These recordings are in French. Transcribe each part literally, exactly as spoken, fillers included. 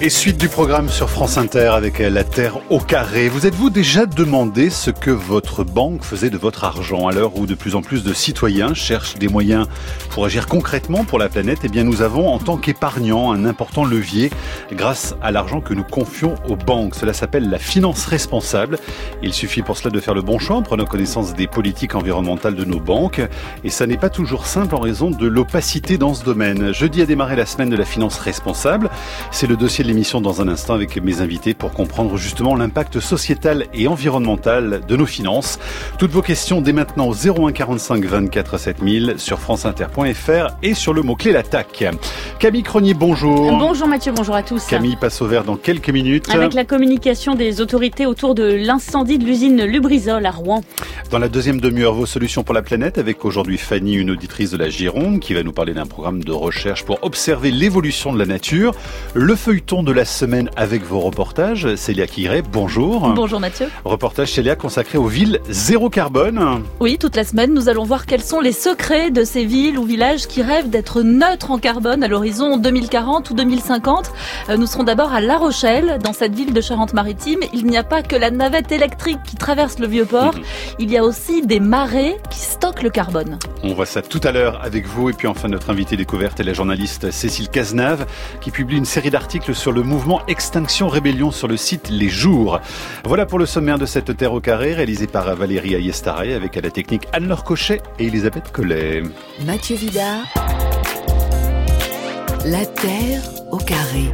Et suite du programme sur France Inter avec la Terre au carré. Vous êtes-vous déjà demandé ce que votre banque faisait de votre argent à l'heure où de plus en plus de citoyens cherchent des moyens pour agir concrètement pour la planète? Eh bien, nous avons en tant qu'épargnants un important levier grâce à l'argent que nous confions aux banques. Cela s'appelle la finance responsable. Il suffit pour cela de faire le bon choix en prenant connaissance des politiques environnementales de nos banques. Et ça n'est pas toujours simple en raison de l'opacité dans ce domaine. Jeudi a démarré la semaine de la finance responsable. C'est le dossier de l'émission dans un instant avec mes invités pour comprendre justement l'impact sociétal et environnemental de nos finances. Toutes vos questions dès maintenant au zéro un quarante-cinq vingt-quatre sept mille sur franceinter point f r et sur le mot-clé l'attaque. Camille Cronier, bonjour. Bonjour Mathieu, bonjour à tous. Camille passe au vert dans quelques minutes. Avec la communication des autorités autour de l'incendie de l'usine Lubrizol à Rouen. Dans la deuxième demi-heure, vos solutions pour la planète avec aujourd'hui Fanny, une auditrice de la Gironde qui va nous parler d'un programme de recherche pour observer l'évolution de la nature. Le feuilleton de la semaine avec vos reportages. Célia Quiré, bonjour. Bonjour Mathieu. Reportage Célia consacré aux villes zéro carbone. Oui, toute la semaine, nous allons voir quels sont les secrets de ces villes ou villages qui rêvent d'être neutres en carbone à l'horizon deux mille quarante ou deux mille cinquante. Nous serons d'abord à La Rochelle, dans cette ville de Charente-Maritime. Il n'y a pas que la navette électrique qui traverse le Vieux-Port. Mmh. Il y a aussi des marais qui stockent le carbone. On voit ça tout à l'heure avec vous. Et puis enfin, notre invitée découverte est la journaliste Cécile Cazenave qui publie une série d'articles sur le mouvement Extinction Rébellion sur le site Les Jours. Voilà pour le sommaire de cette Terre au carré, réalisé par Valérie Ayestaraï avec à la technique Anne-Laure Cochet et Elisabeth Collet. Mathieu Vidard, la Terre au carré.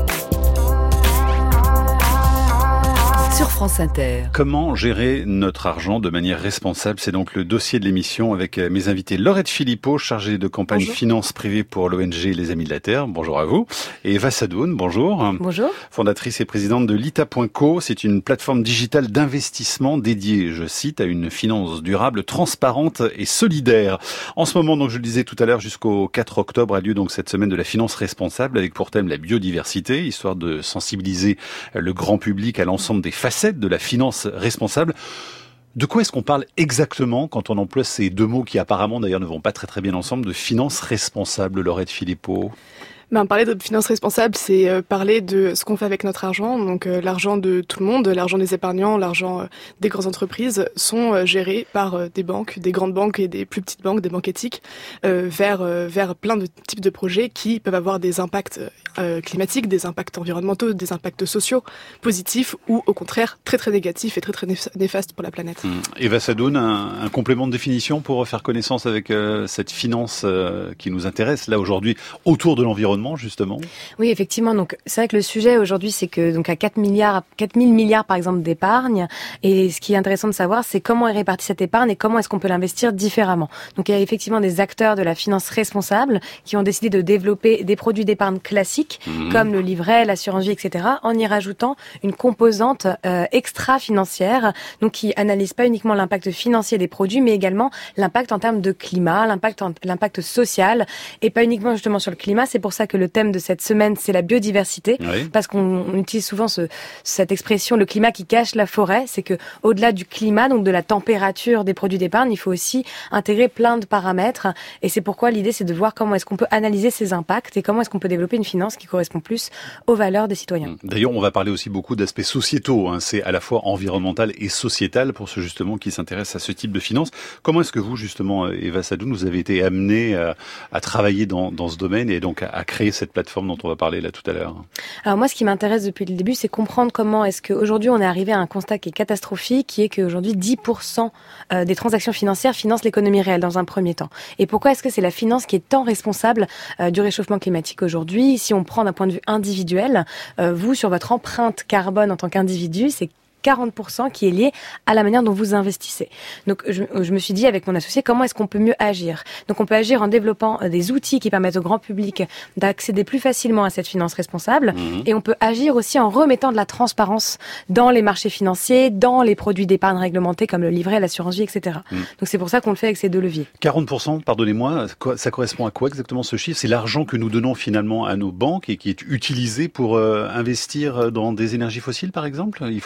Sur France Inter. Comment gérer notre argent de manière responsable? C'est donc le dossier de l'émission avec mes invités Laurette Philippot, chargée de campagne bonjour. Finance privée pour l'O N G Les Amis de la Terre. Bonjour à vous. Et Eva Sadoun, bonjour. Bonjour. Fondatrice et présidente de Lita point co. C'est une plateforme digitale d'investissement dédiée, je cite, à une finance durable, transparente et solidaire. En ce moment, donc, je le disais tout à l'heure, jusqu'au quatre octobre a lieu donc cette semaine de la finance responsable avec pour thème la biodiversité, histoire de sensibiliser le grand public à l'ensemble des facettes de la finance responsable. De quoi est-ce qu'on parle exactement quand on emploie ces deux mots qui apparemment d'ailleurs ne vont pas très très bien ensemble, de finance responsable, Laurette Philippot? Ben, parler de finance responsable, c'est euh, parler de ce qu'on fait avec notre argent. Donc euh, l'argent de tout le monde, l'argent des épargnants, l'argent euh, des grandes entreprises sont euh, gérés par euh, des banques, des grandes banques et des plus petites banques, des banques éthiques, euh, vers euh, vers plein de types de projets qui peuvent avoir des impacts euh, climatiques, des impacts environnementaux, des impacts sociaux positifs ou au contraire très très négatifs et très très néfastes pour la planète. Mmh. Eva Sadoun, un, un complément de définition pour faire connaissance avec euh, cette finance euh, qui nous intéresse là aujourd'hui autour de l'environnement. Justement. Oui, effectivement. Donc, c'est vrai que le sujet aujourd'hui, c'est que donc à quatre milliards, quatre mille milliards par exemple d'épargne. Et ce qui est intéressant de savoir, c'est comment est répartie cette épargne et comment est-ce qu'on peut l'investir différemment. Donc, il y a effectivement des acteurs de la finance responsable qui ont décidé de développer des produits d'épargne classiques mmh. comme le livret, l'assurance vie, et cetera, en y rajoutant une composante euh, extra-financière, donc qui analyse pas uniquement l'impact financier des produits, mais également l'impact en termes de climat, l'impact en, l'impact social, et pas uniquement justement sur le climat. C'est pour ça que le thème de cette semaine, c'est la biodiversité, oui. parce qu'on on utilise souvent ce, cette expression, le climat qui cache la forêt. C'est que au-delà du climat, donc de la température des produits d'épargne, il faut aussi intégrer plein de paramètres. Et c'est pourquoi l'idée, c'est de voir comment est-ce qu'on peut analyser ces impacts et comment est-ce qu'on peut développer une finance qui correspond plus aux valeurs des citoyens. D'ailleurs, on va parler aussi beaucoup d'aspects sociétaux. Hein. C'est à la fois environnemental et sociétal pour ceux justement qui s'intéressent à ce type de finance. Comment est-ce que vous, justement, Eva Sadoun, vous avez été amené à, à travailler dans, dans ce domaine et donc à, à créer cette plateforme dont on va parler là tout à l'heure? Alors moi, ce qui m'intéresse depuis le début, c'est comprendre comment est-ce qu'aujourd'hui on est arrivé à un constat qui est catastrophique, qui est qu'aujourd'hui dix pour cent des transactions financières financent l'économie réelle dans un premier temps. Et pourquoi est-ce que c'est la finance qui est tant responsable euh, du réchauffement climatique aujourd'hui? Si on prend d'un point de vue individuel, euh, vous, sur votre empreinte carbone en tant qu'individu, c'est quarante pour cent qui est lié à la manière dont vous investissez. Donc, je, je me suis dit avec mon associé, comment est-ce qu'on peut mieux agir? Donc, on peut agir en développant des outils qui permettent au grand public d'accéder plus facilement à cette finance responsable. Mmh. Et on peut agir aussi en remettant de la transparence dans les marchés financiers, dans les produits d'épargne réglementés comme le livret, l'assurance vie, et cetera. Mmh. Donc, c'est pour ça qu'on le fait avec ces deux leviers. quarante pour cent, pardonnez-moi, ça correspond à quoi exactement ce chiffre? C'est l'argent que nous donnons finalement à nos banques et qui est utilisé pour euh, investir dans des énergies fossiles, par exemple? Il faut le comprendre.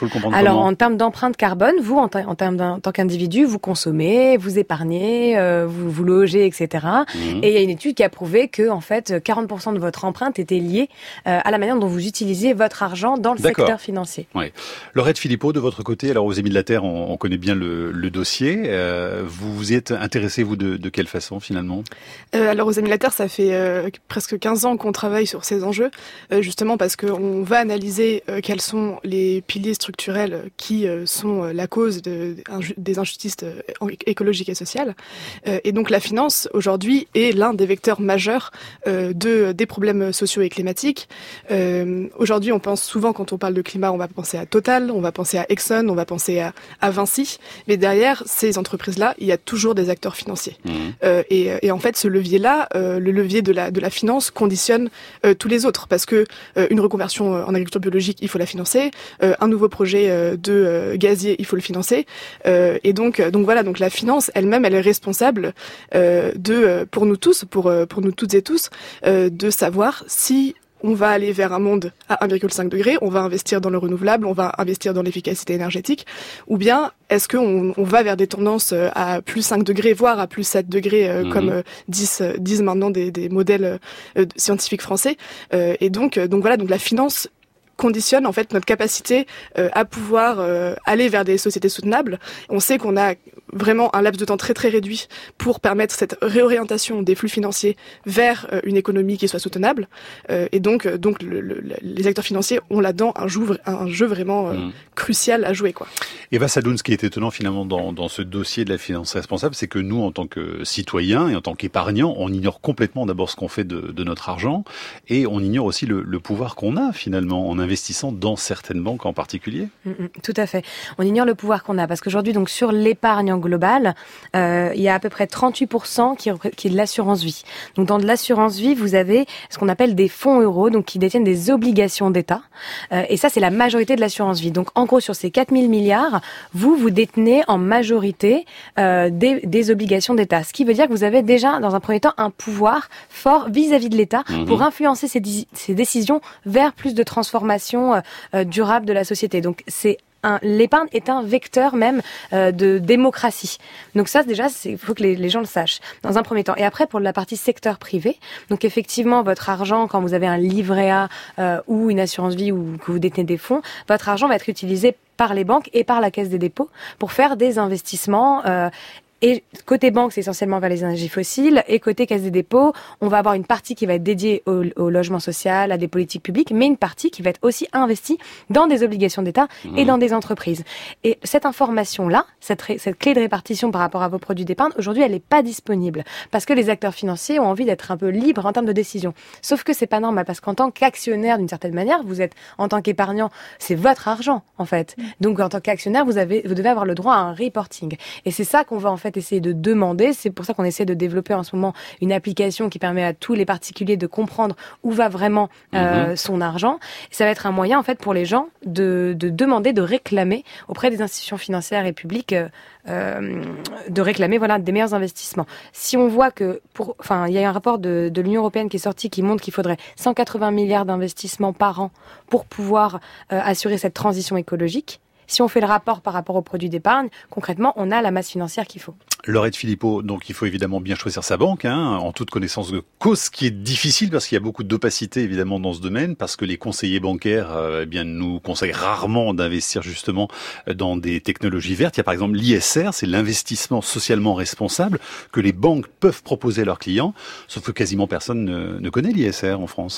Alors, en termes d'empreinte carbone, vous, en, t- en termes en tant qu'individu, vous consommez, vous épargnez, euh, vous vous logez, et cetera. Mmh. Et il y a une étude qui a prouvé que, en fait, quarante pour cent de votre empreinte était liée euh, à la manière dont vous utilisez votre argent dans le D'accord. secteur financier. Ouais. Laurette Philippot, de votre côté, alors aux Amis de la Terre, on, on connaît bien le, le dossier. Euh, vous vous y êtes intéressé, vous, de, de quelle façon, finalement ? euh, Alors, aux Amis de la Terre, ça fait euh, presque quinze ans qu'on travaille sur ces enjeux, euh, justement parce qu'on va analyser euh, quels sont les piliers structurels qui euh, sont la cause de, de, des injustices euh, écologiques et sociales. Euh, et donc, la finance, aujourd'hui, est l'un des vecteurs majeurs euh, de, des problèmes sociaux et climatiques. Euh, aujourd'hui, on pense souvent, quand on parle de climat, on va penser à Total, on va penser à Exxon, on va penser à, à Vinci. Mais derrière ces entreprises-là, il y a toujours des acteurs financiers. Mmh. Euh, et, et en fait, ce levier-là, euh, le levier de la, de la finance, conditionne euh, tous les autres. Parce que euh, une reconversion en agriculture biologique, il faut la financer. Euh, un nouveau projet euh, de euh, gazier, il faut le financer. Euh, et donc, donc voilà, donc la finance elle-même, elle est responsable euh, de, pour nous tous, pour, pour nous toutes et tous, euh, de savoir si on va aller vers un monde à un virgule cinq degré, on va investir dans le renouvelable, on va investir dans l'efficacité énergétique, ou bien est-ce qu'on on va vers des tendances à plus cinq degrés, voire à plus sept degrés, euh, mmh. comme euh, disent, disent maintenant des, des modèles euh, scientifiques français. Euh, et donc, donc voilà, donc la finance conditionne en fait notre capacité euh, à pouvoir euh, aller vers des sociétés soutenables. On sait qu'on a vraiment un laps de temps très très réduit pour permettre cette réorientation des flux financiers vers euh, une économie qui soit soutenable. Euh, et donc donc le, le, les acteurs financiers ont là-dedans un jeu un jeu vraiment euh, mmh. crucial à jouer, quoi. Eva Sadoun, ce qui est étonnant finalement dans dans ce dossier de la finance responsable, c'est que nous, en tant que citoyens et en tant qu'épargnants, on ignore complètement d'abord ce qu'on fait de, de notre argent, et on ignore aussi le, le pouvoir qu'on a finalement en investissant dans certaines banques en particulier. Mmh, tout à fait. On ignore le pouvoir qu'on a parce qu'aujourd'hui, donc sur l'épargne en global, euh, il y a à peu près trente-huit pour cent qui, qui est de l'assurance vie. Donc dans de l'assurance vie, vous avez ce qu'on appelle des fonds euros, donc qui détiennent des obligations d'État. Euh, et ça, c'est la majorité de l'assurance vie. Donc en gros, sur ces quatre mille milliards, vous, vous détenez en majorité euh, des, des obligations d'État. Ce qui veut dire que vous avez déjà, dans un premier temps, un pouvoir fort vis-à-vis de l'État mmh. pour influencer ces, ces décisions vers plus de transformation euh, durable de la société. Donc c'est Un, l'épargne est un vecteur même euh, de démocratie. Donc ça, déjà, il faut que les, les gens le sachent, dans un premier temps. Et après, pour la partie secteur privé, donc effectivement, votre argent, quand vous avez un livret A euh, ou une assurance vie ou que vous détenez des fonds, votre argent va être utilisé par les banques et par la Caisse des dépôts pour faire des investissements euh, Et côté banque, c'est essentiellement vers les énergies fossiles. Et côté Caisse des dépôts, on va avoir une partie qui va être dédiée au, au logement social, à des politiques publiques, mais une partie qui va être aussi investie dans des obligations d'État mmh. et dans des entreprises. Et cette information-là, cette, ré, cette clé de répartition par rapport à vos produits d'épargne, aujourd'hui, elle n'est pas disponible. Parce que les acteurs financiers ont envie d'être un peu libres en termes de décision. Sauf que c'est pas normal, parce qu'en tant qu'actionnaire, d'une certaine manière, vous êtes, en tant qu'épargnant, c'est votre argent, en fait. Mmh. Donc, en tant qu'actionnaire, vous avez, vous devez avoir le droit à un reporting. Et c'est ça qu'on va, en fait, essayer de demander. C'est pour ça qu'on essaie de développer en ce moment une application qui permet à tous les particuliers de comprendre où va vraiment euh, mmh. son argent. Ça va être un moyen en fait pour les gens de, de demander, de réclamer auprès des institutions financières et publiques euh, euh, de réclamer voilà des meilleurs investissements. Si on voit que pour, enfin il y a un rapport de, de l'Union européenne qui est sorti qui montre qu'il faudrait cent quatre-vingts milliards d'investissements par an pour pouvoir euh, assurer cette transition écologique. Si on fait le rapport par rapport aux produits d'épargne, concrètement, on a la masse financière qu'il faut. Laurette Philippot, donc il faut évidemment bien choisir sa banque, hein, en toute connaissance de cause, ce qui est difficile parce qu'il y a beaucoup d'opacité évidemment dans ce domaine, parce que les conseillers bancaires euh, eh bien, nous conseillent rarement d'investir justement dans des technologies vertes. Il y a par exemple l'I S R, c'est l'investissement socialement responsable que les banques peuvent proposer à leurs clients, sauf que quasiment personne ne, ne connaît l'I S R en France.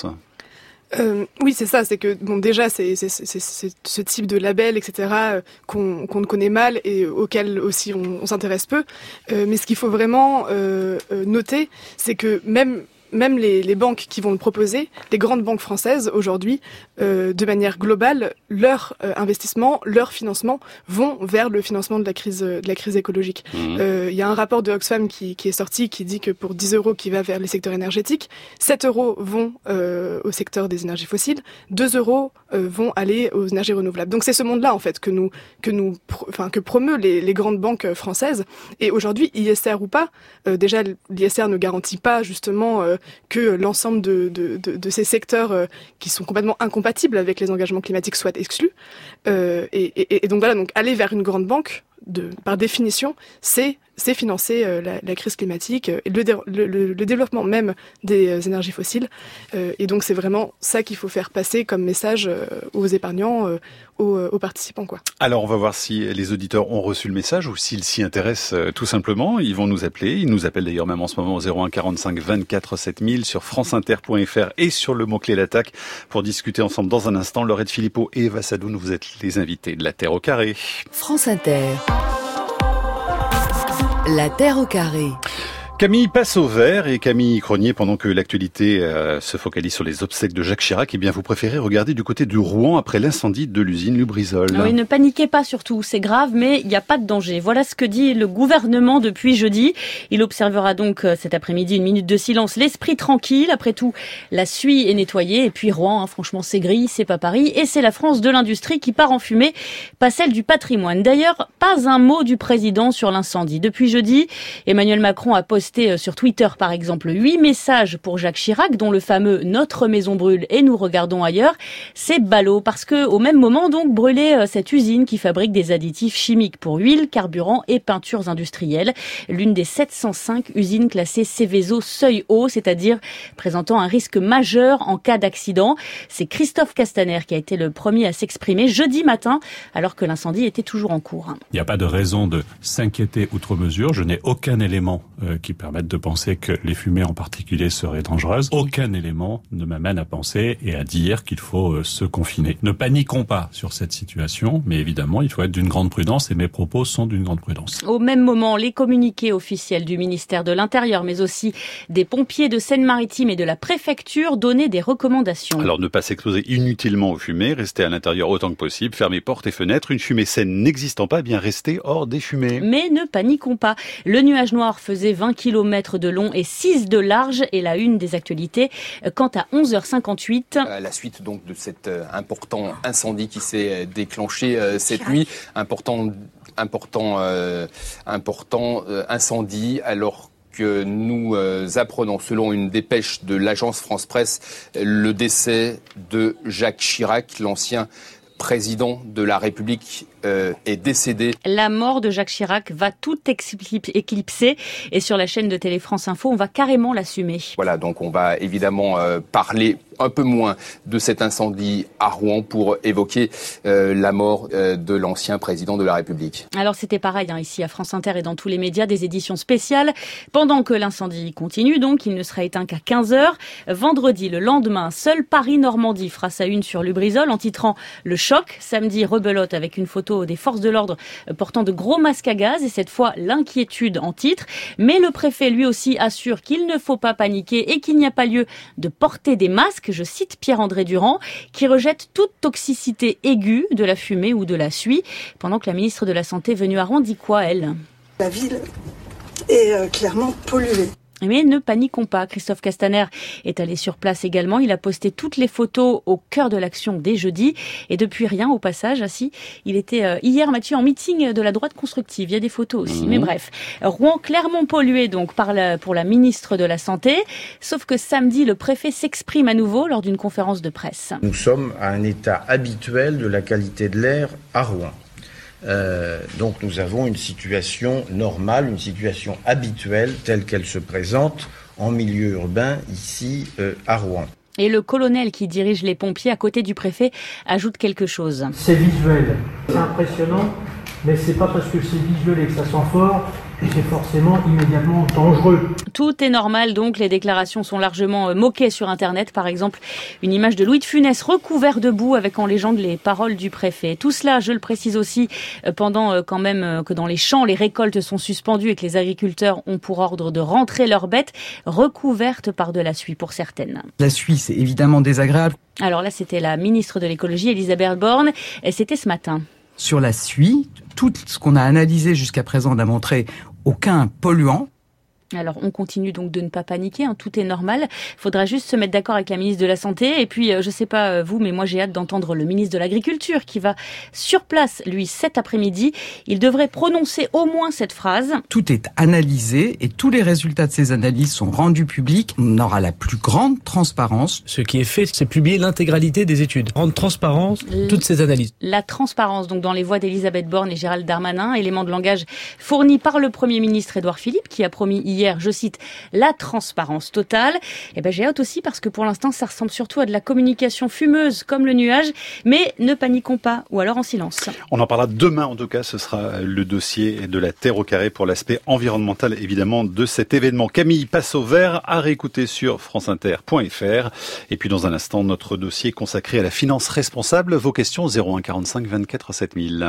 Euh, oui, c'est ça. C'est que bon, déjà, c'est, c'est, c'est, c'est ce type de label, et cetera, euh, qu'on, qu'on connaît mal et auquel aussi on, on s'intéresse peu. Euh, mais ce qu'il faut vraiment euh, euh, noter, c'est que même Même les, les banques qui vont le proposer, les grandes banques françaises aujourd'hui, euh, de manière globale, leurs euh, investissements, leurs financements vont vers le financement de la crise, de la crise écologique. Il mmh. euh, y a un rapport de Oxfam qui, qui est sorti qui dit que pour dix euros qui va vers les secteurs énergétiques, sept euros vont euh, au secteur des énergies fossiles, deux euros euh, vont aller aux énergies renouvelables. Donc c'est ce monde-là en fait que nous, que nous, enfin que promeut les, les grandes banques françaises. Et aujourd'hui, I S R ou pas, euh, déjà l'I S R ne garantit pas justement euh, que l'ensemble de, de, de, de ces secteurs euh, qui sont complètement incompatibles avec les engagements climatiques soient exclus. Euh, et, et, et donc voilà, donc aller vers une grande banque, de, par définition, c'est, c'est financer euh, la, la crise climatique et le, dé, le, le, le développement même des euh, énergies fossiles. Euh, et donc c'est vraiment ça qu'il faut faire passer comme message euh, aux épargnants, euh, aux, aux participants, quoi. Alors on va voir si les auditeurs ont reçu le message ou s'ils s'y intéressent euh, tout simplement. Ils vont nous appeler. Ils nous appellent d'ailleurs même en ce moment au zéro un quarante-cinq vingt-quatre sept mille sur franceinter point f r et sur le mot-clé l'attaque pour discuter ensemble dans un instant. Laurette Philippot et Eva Sadoun, vous êtes les invités de La Terre au carré. France Inter. La Terre au carré. Camille passe au vert et Camille Cronier, pendant que l'actualité euh, se focalise sur les obsèques de Jacques Chirac, eh bien vous préférez regarder du côté de Rouen après l'incendie de l'usine Lubrizol. Oui, ne paniquez pas surtout, c'est grave, mais il n'y a pas de danger. Voilà ce que dit le gouvernement depuis jeudi. Il observera donc euh, cet après-midi une minute de silence, l'esprit tranquille. Après tout, la suie est nettoyée et puis Rouen, hein, franchement c'est gris, c'est pas Paris et c'est la France de l'industrie qui part en fumée, pas celle du patrimoine. D'ailleurs, pas un mot du président sur l'incendie. Depuis jeudi, Emmanuel Macron a posté sur Twitter, par exemple, huit messages pour Jacques Chirac, dont le fameux « Notre maison brûle et nous regardons ailleurs ». C'est ballot, parce que au même moment, donc, brûlait cette usine qui fabrique des additifs chimiques pour huile, carburant et peintures industrielles. L'une des sept cent cinq usines classées Seveso seuil haut, c'est-à-dire présentant un risque majeur en cas d'accident. C'est Christophe Castaner qui a été le premier à s'exprimer jeudi matin, alors que l'incendie était toujours en cours. Il n'y a pas de raison de s'inquiéter outre mesure. Je n'ai aucun élément euh, qui permettre de penser que les fumées en particulier seraient dangereuses. Aucun élément ne m'amène à penser et à dire qu'il faut euh, se confiner. Ne paniquons pas sur cette situation, mais évidemment, il faut être d'une grande prudence et mes propos sont d'une grande prudence. Au même moment, les communiqués officiels du ministère de l'Intérieur, mais aussi des pompiers de Seine-Maritime et de la préfecture donnaient des recommandations. Alors ne pas s'exposer inutilement aux fumées, rester à l'intérieur autant que possible, fermer portes et fenêtres. Une fumée saine n'existant pas, eh bien rester hors des fumées. Mais ne paniquons pas. Le nuage noir faisait vingt kilomètres de long et six de large et la une des actualités quant à onze heures cinquante-huit. À la suite donc de cet euh, important incendie qui s'est déclenché euh, cette nuit, important important euh, important euh, incendie alors que nous euh, apprenons, selon une dépêche de l'agence France Presse, le décès de Jacques Chirac, l'ancien président de la République euh, est décédé. La mort de Jacques Chirac va tout éclipser et sur la chaîne de Télé France Info, on va carrément l'assumer. Voilà, donc on va évidemment euh, parler un peu moins de cet incendie à Rouen pour évoquer euh, la mort euh, de l'ancien président de la République. Alors c'était pareil hein, ici à France Inter et dans tous les médias, des éditions spéciales. Pendant que l'incendie continue, donc il ne sera éteint qu'à quinze heures. Vendredi, le lendemain, seul Paris-Normandie fera sa une sur Lubrizol en titrant « Le choc ». Samedi, rebelote avec une photo des forces de l'ordre portant de gros masques à gaz et cette fois l'inquiétude en titre. Mais le préfet lui aussi assure qu'il ne faut pas paniquer et qu'il n'y a pas lieu de porter des masques. Je cite Pierre-André Durand, qui rejette toute toxicité aiguë de la fumée ou de la suie, pendant que la ministre de la Santé venue à Rouen dit quoi, elle ? La ville est euh, clairement polluée. Mais ne paniquons pas, Christophe Castaner est allé sur place également. Il a posté toutes les photos au cœur de l'action dès jeudi. Et depuis rien, au passage, assis, il était euh, hier, Mathieu, en meeting de la droite constructive. Il y a des photos aussi. Mmh. Mais bref, Rouen clairement pollué donc par la, pour la ministre de la Santé. Sauf que samedi, le préfet s'exprime à nouveau lors d'une conférence de presse. Nous sommes à un état habituel de la qualité de l'air à Rouen. Euh, donc nous avons une situation normale, une situation habituelle telle qu'elle se présente en milieu urbain ici euh, à Rouen. Et le colonel qui dirige les pompiers à côté du préfet ajoute quelque chose. C'est visuel, c'est impressionnant, mais c'est pas parce que c'est visuel et que ça sent fort que c'est forcément immédiatement dangereux. Tout est normal donc, les déclarations sont largement moquées sur Internet. Par exemple, une image de Louis de Funès recouvert de boue avec en légende les paroles du préfet. Tout cela, je le précise aussi, pendant quand même que dans les champs, les récoltes sont suspendues et que les agriculteurs ont pour ordre de rentrer leurs bêtes recouvertes par de la suie pour certaines. La suie, c'est évidemment désagréable. Alors là, c'était la ministre de l'écologie, Elisabeth Borne, et c'était ce matin. Sur la suie, tout ce qu'on a analysé jusqu'à présent n'a montré aucun polluant, Alors, on continue donc de ne pas paniquer, hein, tout est normal. Il faudra juste se mettre d'accord avec la ministre de la Santé. Et puis, euh, je sais pas euh, vous, mais moi j'ai hâte d'entendre le ministre de l'Agriculture qui va sur place, lui, cet après-midi. Il devrait prononcer au moins cette phrase. Tout est analysé et tous les résultats de ces analyses sont rendus publics. On aura la plus grande transparence. Ce qui est fait, c'est publier l'intégralité des études. Rendre transparence toutes ces analyses. La transparence, donc dans les voix d'Elisabeth Borne et Gérald Darmanin, élément de langage fourni par le Premier ministre Édouard Philippe, qui a promis hier Hier, je cite, la transparence totale. Et ben, j'ai hâte aussi parce que pour l'instant, ça ressemble surtout à de la communication fumeuse comme le nuage. Mais ne paniquons pas, ou alors en silence. On en parlera demain, en tout cas, ce sera le dossier de la Terre au carré pour l'aspect environnemental, évidemment, de cet événement. Camille passe au vert, à réécouter sur franceinter point fr. Et puis, dans un instant, notre dossier consacré à la finance responsable. Vos questions, zéro un quarante-cinq vingt-quatre sept mille.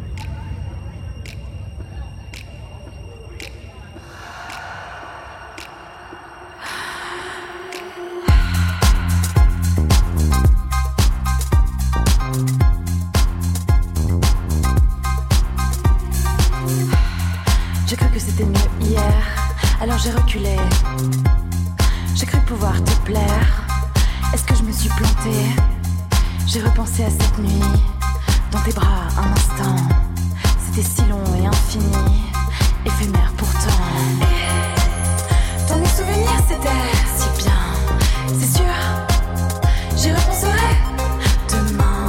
J'ai cru que c'était mieux hier, alors j'ai reculé. J'ai cru pouvoir te plaire. Est-ce que je me suis plantée? J'ai repensé à cette nuit, dans tes bras un instant. C'était si long et infini, éphémère pourtant. Et dans mes souvenirs c'était si bien, c'est sûr. J'y repenserai demain.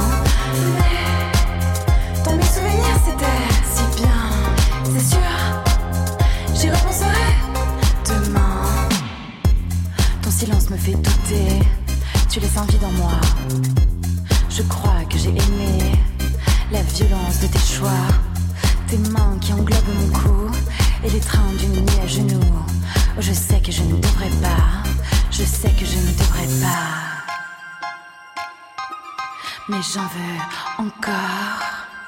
Mais dans mes souvenirs c'était si bien, c'est sûr. J'y repenserai demain. Ton silence me fait douter, tu laisses un vide en moi. Je crois que j'ai aimé la violence de tes choix. Tes mains qui englobent mon cou et l'étreinte d'une nuit à genoux. Oh, je sais que je ne devrais pas, je sais que je ne devrais pas. Mais j'en veux encore,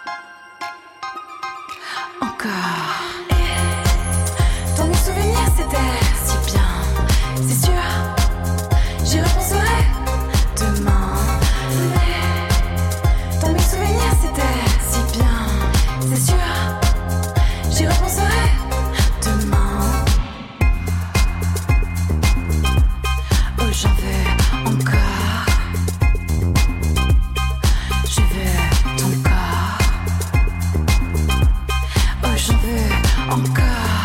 encore. Dans mes souvenirs c'était si bien, c'est sûr. J'y repenserai demain. Mais dans mes souvenirs c'était si bien, c'est sûr. J'y repenserai demain. Oh, j'en veux encore. Je veux ton corps. Oh, j'en veux encore.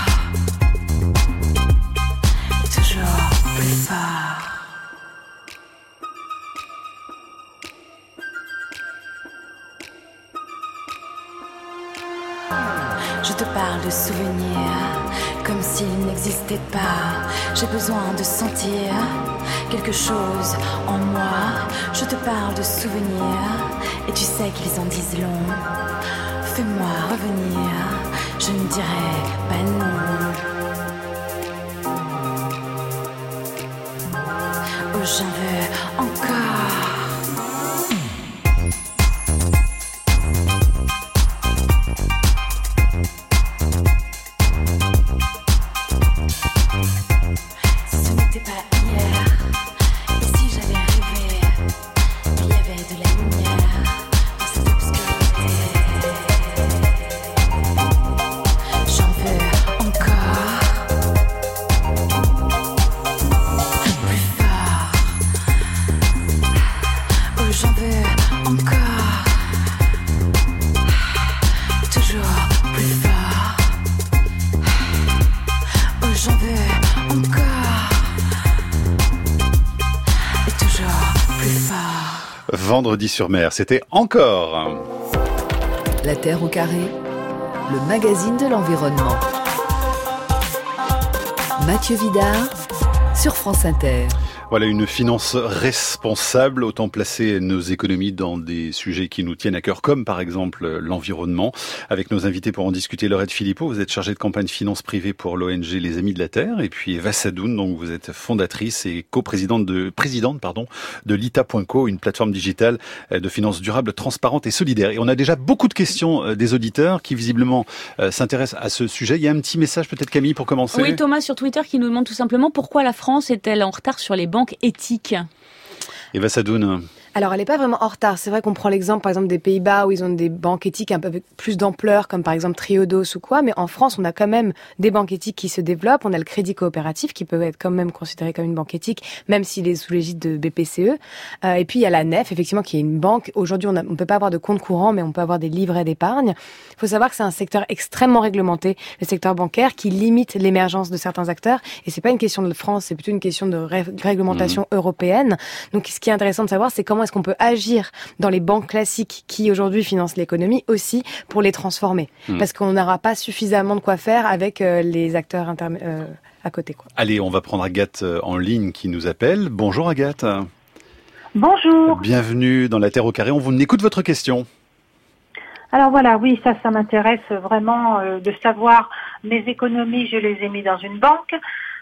Je te parle de souvenirs, comme s'ils n'existaient pas. J'ai besoin de sentir quelque chose en moi. Je te parle de souvenirs, et tu sais qu'ils en disent long. Fais-moi revenir, je ne dirai pas non. Oh, j'en veux encore. Vendredi sur mer, c'était encore. La Terre au carré, le magazine de l'environnement. Mathieu Vidard sur France Inter. Voilà une finance responsable, autant placer nos économies dans des sujets qui nous tiennent à cœur, comme par exemple l'environnement. Avec nos invités pour en discuter, Laurette Philippot, vous êtes chargée de campagne finance privée pour l'O N G Les Amis de la Terre, et puis Eva Sadoun, donc vous êtes fondatrice et coprésidente de présidente pardon de Lita point co, une plateforme digitale de finance durable, transparente et solidaire. Et on a déjà beaucoup de questions des auditeurs qui visiblement s'intéressent à ce sujet. Il y a un petit message peut-être, Camille, pour commencer. Oui, Thomas sur Twitter qui nous demande tout simplement pourquoi la France est-elle en retard sur les banques éthiques. Eva Sadoun. Alors, elle n'est pas vraiment en retard. C'est vrai qu'on prend l'exemple, par exemple, des Pays-Bas où ils ont des banques éthiques un peu avec plus d'ampleur, comme par exemple Triodos ou quoi. Mais en France, on a quand même des banques éthiques qui se développent. On a le crédit coopératif qui peut être quand même considéré comme une banque éthique, même s'il est sous l'égide de B P C E. Euh, et puis, il y a la N E F, effectivement, qui est une banque. Aujourd'hui, on ne peut pas avoir de compte courant, mais on peut avoir des livrets d'épargne. Il faut savoir que c'est un secteur extrêmement réglementé, le secteur bancaire, qui limite l'émergence de certains acteurs. Et c'est pas une question de France, c'est plutôt une question de ré- réglementation mmh. européenne. Donc, ce qui est intéressant de savoir, c'est comment est-ce qu'on peut agir dans les banques classiques qui aujourd'hui financent l'économie aussi pour les transformer. Mmh. Parce qu'on n'aura pas suffisamment de quoi faire avec euh, les acteurs interm- euh, à côté, quoi. Allez, on va prendre Agathe en ligne qui nous appelle. Bonjour Agathe. Bonjour. Bienvenue dans La Terre au carré. On vous écoute votre question. Alors voilà, oui, ça, ça m'intéresse vraiment euh, de savoir mes économies, je les ai mis dans une banque.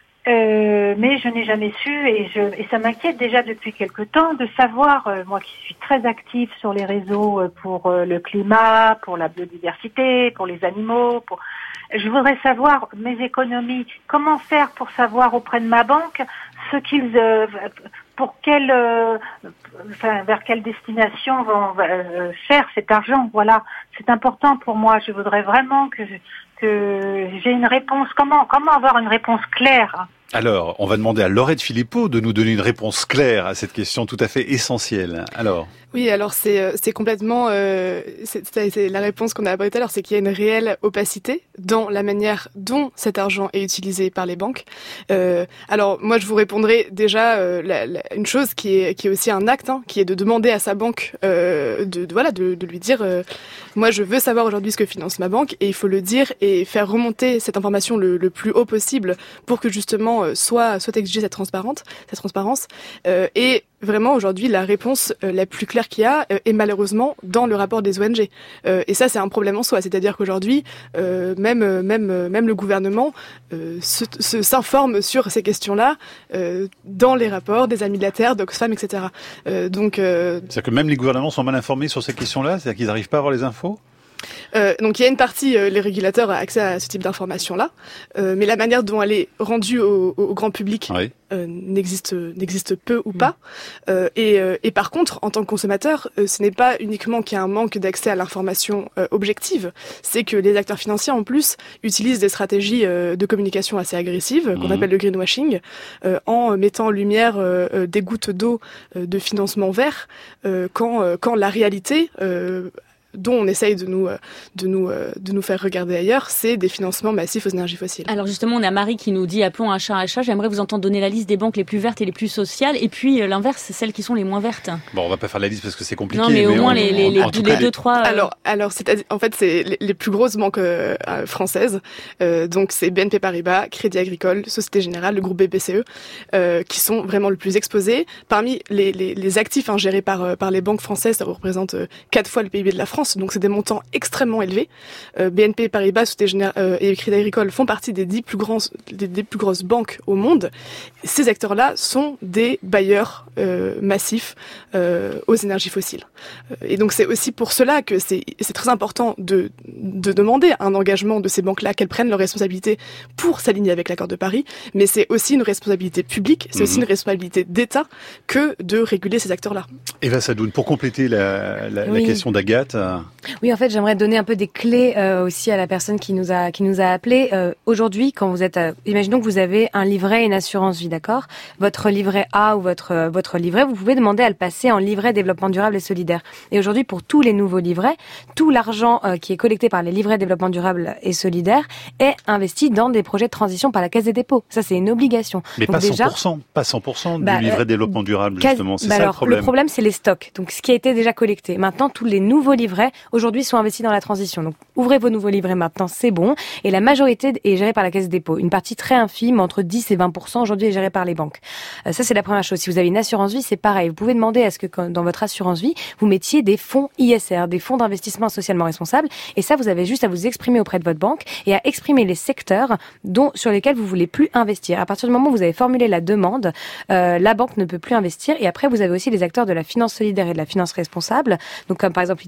Euh, mais je n'ai jamais su et, je, et ça m'inquiète déjà depuis quelque temps de savoir, euh, moi qui suis très active sur les réseaux pour euh, le climat, pour la biodiversité, pour les animaux, pour... je voudrais savoir mes économies, comment faire pour savoir auprès de ma banque ce qu'ils, euh, pour quelle, euh, enfin, vers quelle destination vont euh, faire cet argent. Voilà, c'est important pour moi. Je voudrais vraiment que je, que j'ai une réponse. Comment, comment avoir une réponse claire? Alors, on va demander à Laurette Philippot de nous donner une réponse claire à cette question tout à fait essentielle. Alors. Oui, alors c'est c'est complètement euh, c'est, c'est la réponse qu'on a abordée tout à l'heure, c'est qu'il y a une réelle opacité dans la manière dont cet argent est utilisé par les banques. Euh, alors moi je vous répondrai déjà euh, la, la, une chose qui est qui est aussi un acte, hein, qui est de demander à sa banque euh, de, de voilà de, de lui dire euh, moi je veux savoir aujourd'hui ce que finance ma banque et il faut le dire et faire remonter cette information le, le plus haut possible pour que justement euh, soit soit exigée cette transparente cette transparence euh, et vraiment, aujourd'hui, la réponse euh, la plus claire qu'il y a euh, est malheureusement dans le rapport des O N G. Euh, et ça, c'est un problème en soi. C'est-à-dire qu'aujourd'hui, euh, même, même, même le gouvernement euh, se, se, s'informe sur ces questions-là euh, dans les rapports des Amis de la Terre, d'Oxfam, et cetera. Euh, donc, euh... C'est-à-dire que même les gouvernements sont mal informés sur ces questions-là? C'est-à-dire qu'ils n'arrivent pas à avoir les infos? Euh, donc il y a une partie, euh, les régulateurs ont accès à ce type d'informations-là, euh, mais la manière dont elle est rendue au, au grand public oui. euh, n'existe, n'existe peu ou pas. Euh, et, euh, et par contre, en tant que consommateur, euh, ce n'est pas uniquement qu'il y a un manque d'accès à l'information euh, objective, c'est que les acteurs financiers en plus utilisent des stratégies euh, de communication assez agressives, mmh. qu'on appelle le greenwashing, euh, en mettant en lumière euh, des gouttes d'eau euh, de financement vert, euh, quand, euh, quand la réalité euh, dont on essaye de nous, de nous, de nous faire regarder ailleurs, c'est des financements massifs aux énergies fossiles. Alors justement, on a Marie qui nous dit appelons un chat un chat. J'aimerais vous entendre donner la liste des banques les plus vertes et les plus sociales, et puis l'inverse, celles qui sont les moins vertes. Bon, on va pas faire la liste parce que c'est compliqué. Non, mais, mais au moins on, les, les, les, les deux, les... trois. Euh... Alors, alors, c'est en fait, c'est les, les plus grosses banques euh, françaises. Euh, donc, c'est B N P Paribas, Crédit Agricole, Société Générale, le groupe B P C E, euh, qui sont vraiment le plus exposés. Parmi les, les, les actifs hein, gérés par par les banques françaises, ça représente euh, quatre fois le P I B de la France. Donc, c'est des montants extrêmement élevé. Euh, B N P Paribas, Société Générale euh, et Crédit Agricole font partie des dix plus grands, des, des plus grosses banques au monde. Ces acteurs-là sont des bailleurs euh, massifs euh, aux énergies fossiles. Euh, et donc c'est aussi pour cela que c'est, c'est très important de, de demander un engagement de ces banques-là, qu'elles prennent leurs responsabilités pour s'aligner avec l'accord de Paris. Mais c'est aussi une responsabilité publique, c'est mmh. aussi une responsabilité d'État que de réguler ces acteurs-là. Eva Sadoun, pour compléter la, la, oui. la question d'Agathe. Euh... Oui, en fait, j'aimerais donner un peu des clés euh, aussi à la personne qui nous a qui nous a appelé. Euh, aujourd'hui, quand vous êtes, à... imaginons que vous avez un livret et une assurance vie, d'accord ? Votre livret A ou votre euh, votre livret, vous pouvez demander à le passer en livret développement durable et solidaire. Et aujourd'hui, pour tous les nouveaux livrets, tout l'argent euh, qui est collecté par les livrets développement durable et solidaire est investi dans des projets de transition par la Caisse des dépôts. Ça, c'est une obligation. Mais donc pas déjà, cent pour cent, pas cent pour cent bah, du livret euh, développement durable, quasi... justement. C'est bah ça alors, le problème. Le problème, c'est les stocks. Donc, ce qui a été déjà collecté. Maintenant, tous les nouveaux livrets, aujourd'hui, sont investis dans la transition. Donc, ouvrez vos nouveaux livrets maintenant, c'est bon. Et la majorité est gérée par la Caisse des dépôts. Une partie très infime, entre dix et vingt pour cent, aujourd'hui, est gérée par les banques. Euh, ça, c'est la première chose. Si vous avez une assurance vie, c'est pareil. Vous pouvez demander à ce que, quand, dans votre assurance vie, vous mettiez des fonds I S R, des fonds d'investissement socialement responsables. Et ça, vous avez juste à vous exprimer auprès de votre banque et à exprimer les secteurs dont, sur lesquels vous voulez plus investir. À partir du moment où vous avez formulé la demande, euh, la banque ne peut plus investir. Et après, vous avez aussi les acteurs de la finance solidaire et de la finance responsable. Donc, comme par exemple, Ita point co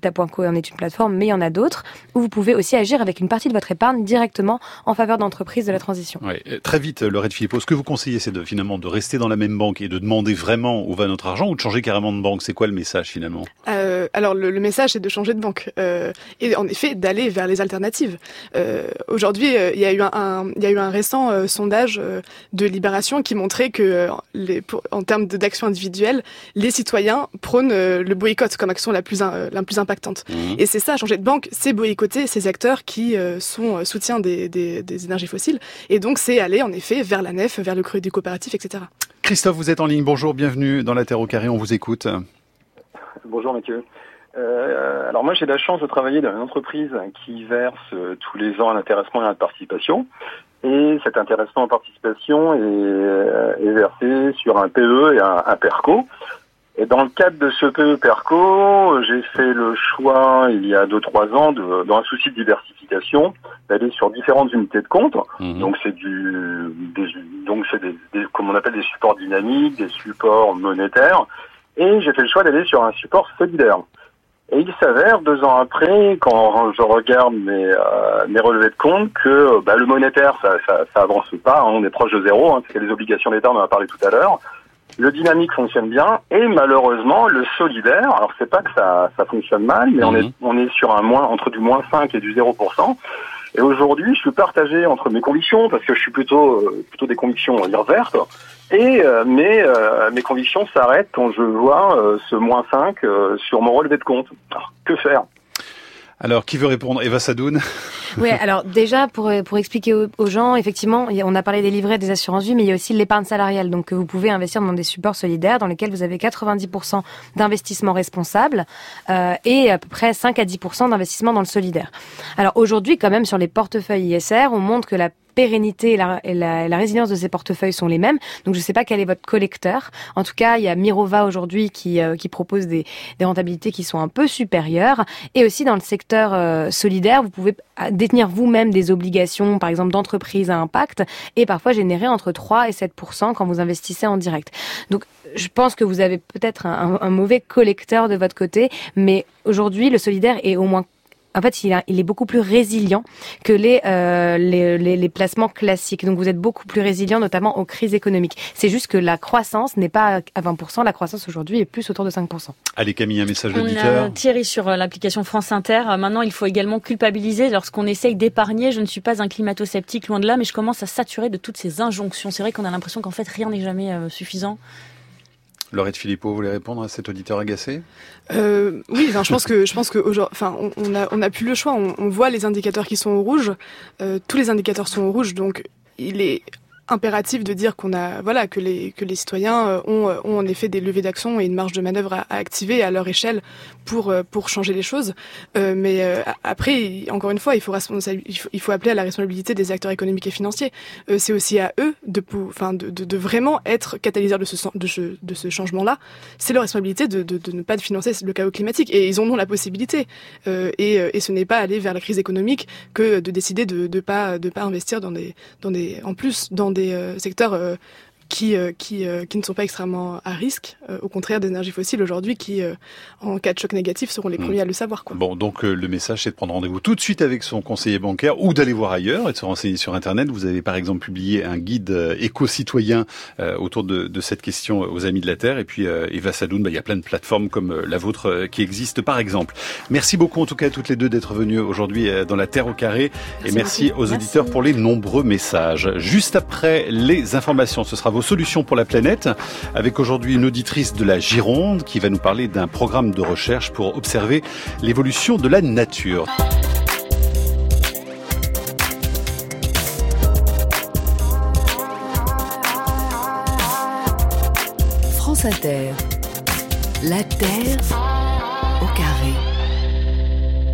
Perco en est une plateforme, mais il y en a d'autres, où vous pouvez aussi agir avec une partie de votre épargne directement en faveur d'entreprises de la transition. Ouais, très vite, Laurette Philippot, ce que vous conseillez, c'est de, finalement de rester dans la même banque et de demander vraiment où va notre argent, ou de changer carrément de banque. C'est quoi le message finalement ? euh, Alors le, le message, c'est de changer de banque euh, et en effet d'aller vers les alternatives. Euh, aujourd'hui, euh, il y a eu un, un, il y a eu un récent euh, sondage euh, de Libération qui montrait que euh, les, pour, en termes d'action individuelle, les citoyens prônent euh, le boycott comme action la plus euh, la plus impactante. Mmh. Et c'est ça, changer de banque, c'est boycotter ces acteurs qui euh, sont euh, soutiens des, des, des énergies fossiles. Et donc c'est aller en effet vers la nef, vers le crédit coopératif, et cetera. Christophe, vous êtes en ligne. Bonjour, bienvenue dans La Terre au Carré. On vous écoute. Bonjour Mathieu. Euh, alors moi j'ai la chance de travailler dans une entreprise qui verse euh, tous les ans un intéressement et une participation. Et cet intéressement en participation est, euh, est versé sur un P E et un, un PERCO. Et dans le cadre de ce P E PERCO, j'ai fait le choix il y a deux trois ans, de, dans un souci de diversification, d'aller sur différentes unités de compte. Mmh. Donc c'est du, des, donc c'est des, des, comme on appelle des supports dynamiques, des supports monétaires. Et j'ai fait le choix d'aller sur un support solidaire. Et il s'avère, deux ans après, quand je regarde mes, euh, mes relevés de compte, que bah, le monétaire, ça, ça, ça avance pas, hein, on est proche de zéro, hein, parce qu'il y a les obligations d'État, on en a parlé tout à l'heure. Le dynamique fonctionne bien, et malheureusement, le solidaire, alors c'est pas que ça, ça fonctionne mal, mais mmh. on est, on est sur un moins, entre du moins cinq et du zéro pour cent. Et aujourd'hui, je suis partagé entre mes convictions, parce que je suis plutôt, euh, plutôt des convictions, on va dire, vertes, et euh, mes, euh, mes convictions s'arrêtent quand je vois euh, ce moins cinq euh, sur mon relevé de compte. Alors, que faire ? Alors, qui veut répondre ? Eva Sadoun. Oui, alors déjà, pour, pour expliquer aux, aux gens, effectivement, on a parlé des livrets, des assurances-vie, mais il y a aussi l'épargne salariale. Donc, vous pouvez investir dans des supports solidaires dans lesquels vous avez quatre-vingt-dix pour cent d'investissement responsable euh, et à peu près cinq à dix pour cent d'investissement dans le solidaire. Alors, aujourd'hui, quand même, sur les portefeuilles I S R, on montre que la pérennité et la, et la, la résilience de ces portefeuilles sont les mêmes. Donc, je ne sais pas quel est votre collecteur. En tout cas, il y a Mirova aujourd'hui qui, euh, qui propose des, des rentabilités qui sont un peu supérieures. Et aussi, dans le secteur euh, solidaire, vous pouvez détenir vous-même des obligations, par exemple, d'entreprises à impact et parfois générer entre trois et sept pour cent quand vous investissez en direct. Donc, je pense que vous avez peut-être un, un mauvais collecteur de votre côté, mais aujourd'hui, le solidaire est au moins En fait, il, a, il est beaucoup plus résilient que les, euh, les, les, les placements classiques. Donc, vous êtes beaucoup plus résilient, notamment aux crises économiques. C'est juste que la croissance n'est pas à vingt pour cent. La croissance aujourd'hui est plus autour de cinq pour cent. Allez, Camille, un message On d'auditeur. a Thierry sur l'application France Inter. Maintenant, il faut également culpabiliser lorsqu'on essaye d'épargner. Je ne suis pas un climato-sceptique, loin de là, mais je commence à saturer de toutes ces injonctions. C'est vrai qu'on a l'impression qu'en fait, rien n'est jamais euh, suffisant. Laurette Philippot, vous voulez répondre à cet auditeur agacé ? euh, Oui, enfin, je pense que je pense que enfin, on, on a on a plus le choix. On, on voit les indicateurs qui sont au rouge. Euh, tous les indicateurs sont au rouge, donc il est impératif de dire qu'on a voilà que les que les citoyens ont ont en effet des leviers d'action et une marge de manœuvre à, à activer à leur échelle pour pour changer les choses. Euh, mais euh, après, encore une fois, il faut, il faut il faut appeler à la responsabilité des acteurs économiques et financiers. Euh, c'est aussi à eux de enfin de, de de vraiment être catalyseurs de ce de ce de ce changement-là. C'est leur responsabilité de de, de ne pas financer le chaos climatique et ils en ont la possibilité. Euh, et et ce n'est pas aller vers la crise économique que de décider de de pas de pas investir dans des dans des en plus dans des euh, secteurs euh, qui euh, qui euh, qui ne sont pas extrêmement à risque, euh, au contraire des énergies fossiles aujourd'hui qui euh, en cas de choc négatif seront les premiers mmh. à le savoir quoi. Bon, donc euh, le message c'est de prendre rendez-vous tout de suite avec son conseiller bancaire ou d'aller voir ailleurs et de se renseigner sur internet. Vous avez par exemple publié un guide euh, éco-citoyen euh, autour de, de cette question aux Amis de la Terre et puis euh, Eva Sadoun, bah, il y a plein de plateformes comme euh, la vôtre euh, qui existent par exemple. Merci beaucoup en tout cas à toutes les deux d'être venues aujourd'hui euh, dans La Terre au Carré. Merci et merci beaucoup. Aux merci. Auditeurs pour les nombreux messages. Juste après les informations, ce sera vos solutions pour la planète, avec aujourd'hui une auditrice de la Gironde qui va nous parler d'un programme de recherche pour observer l'évolution de la nature. France Inter. La Terre au carré.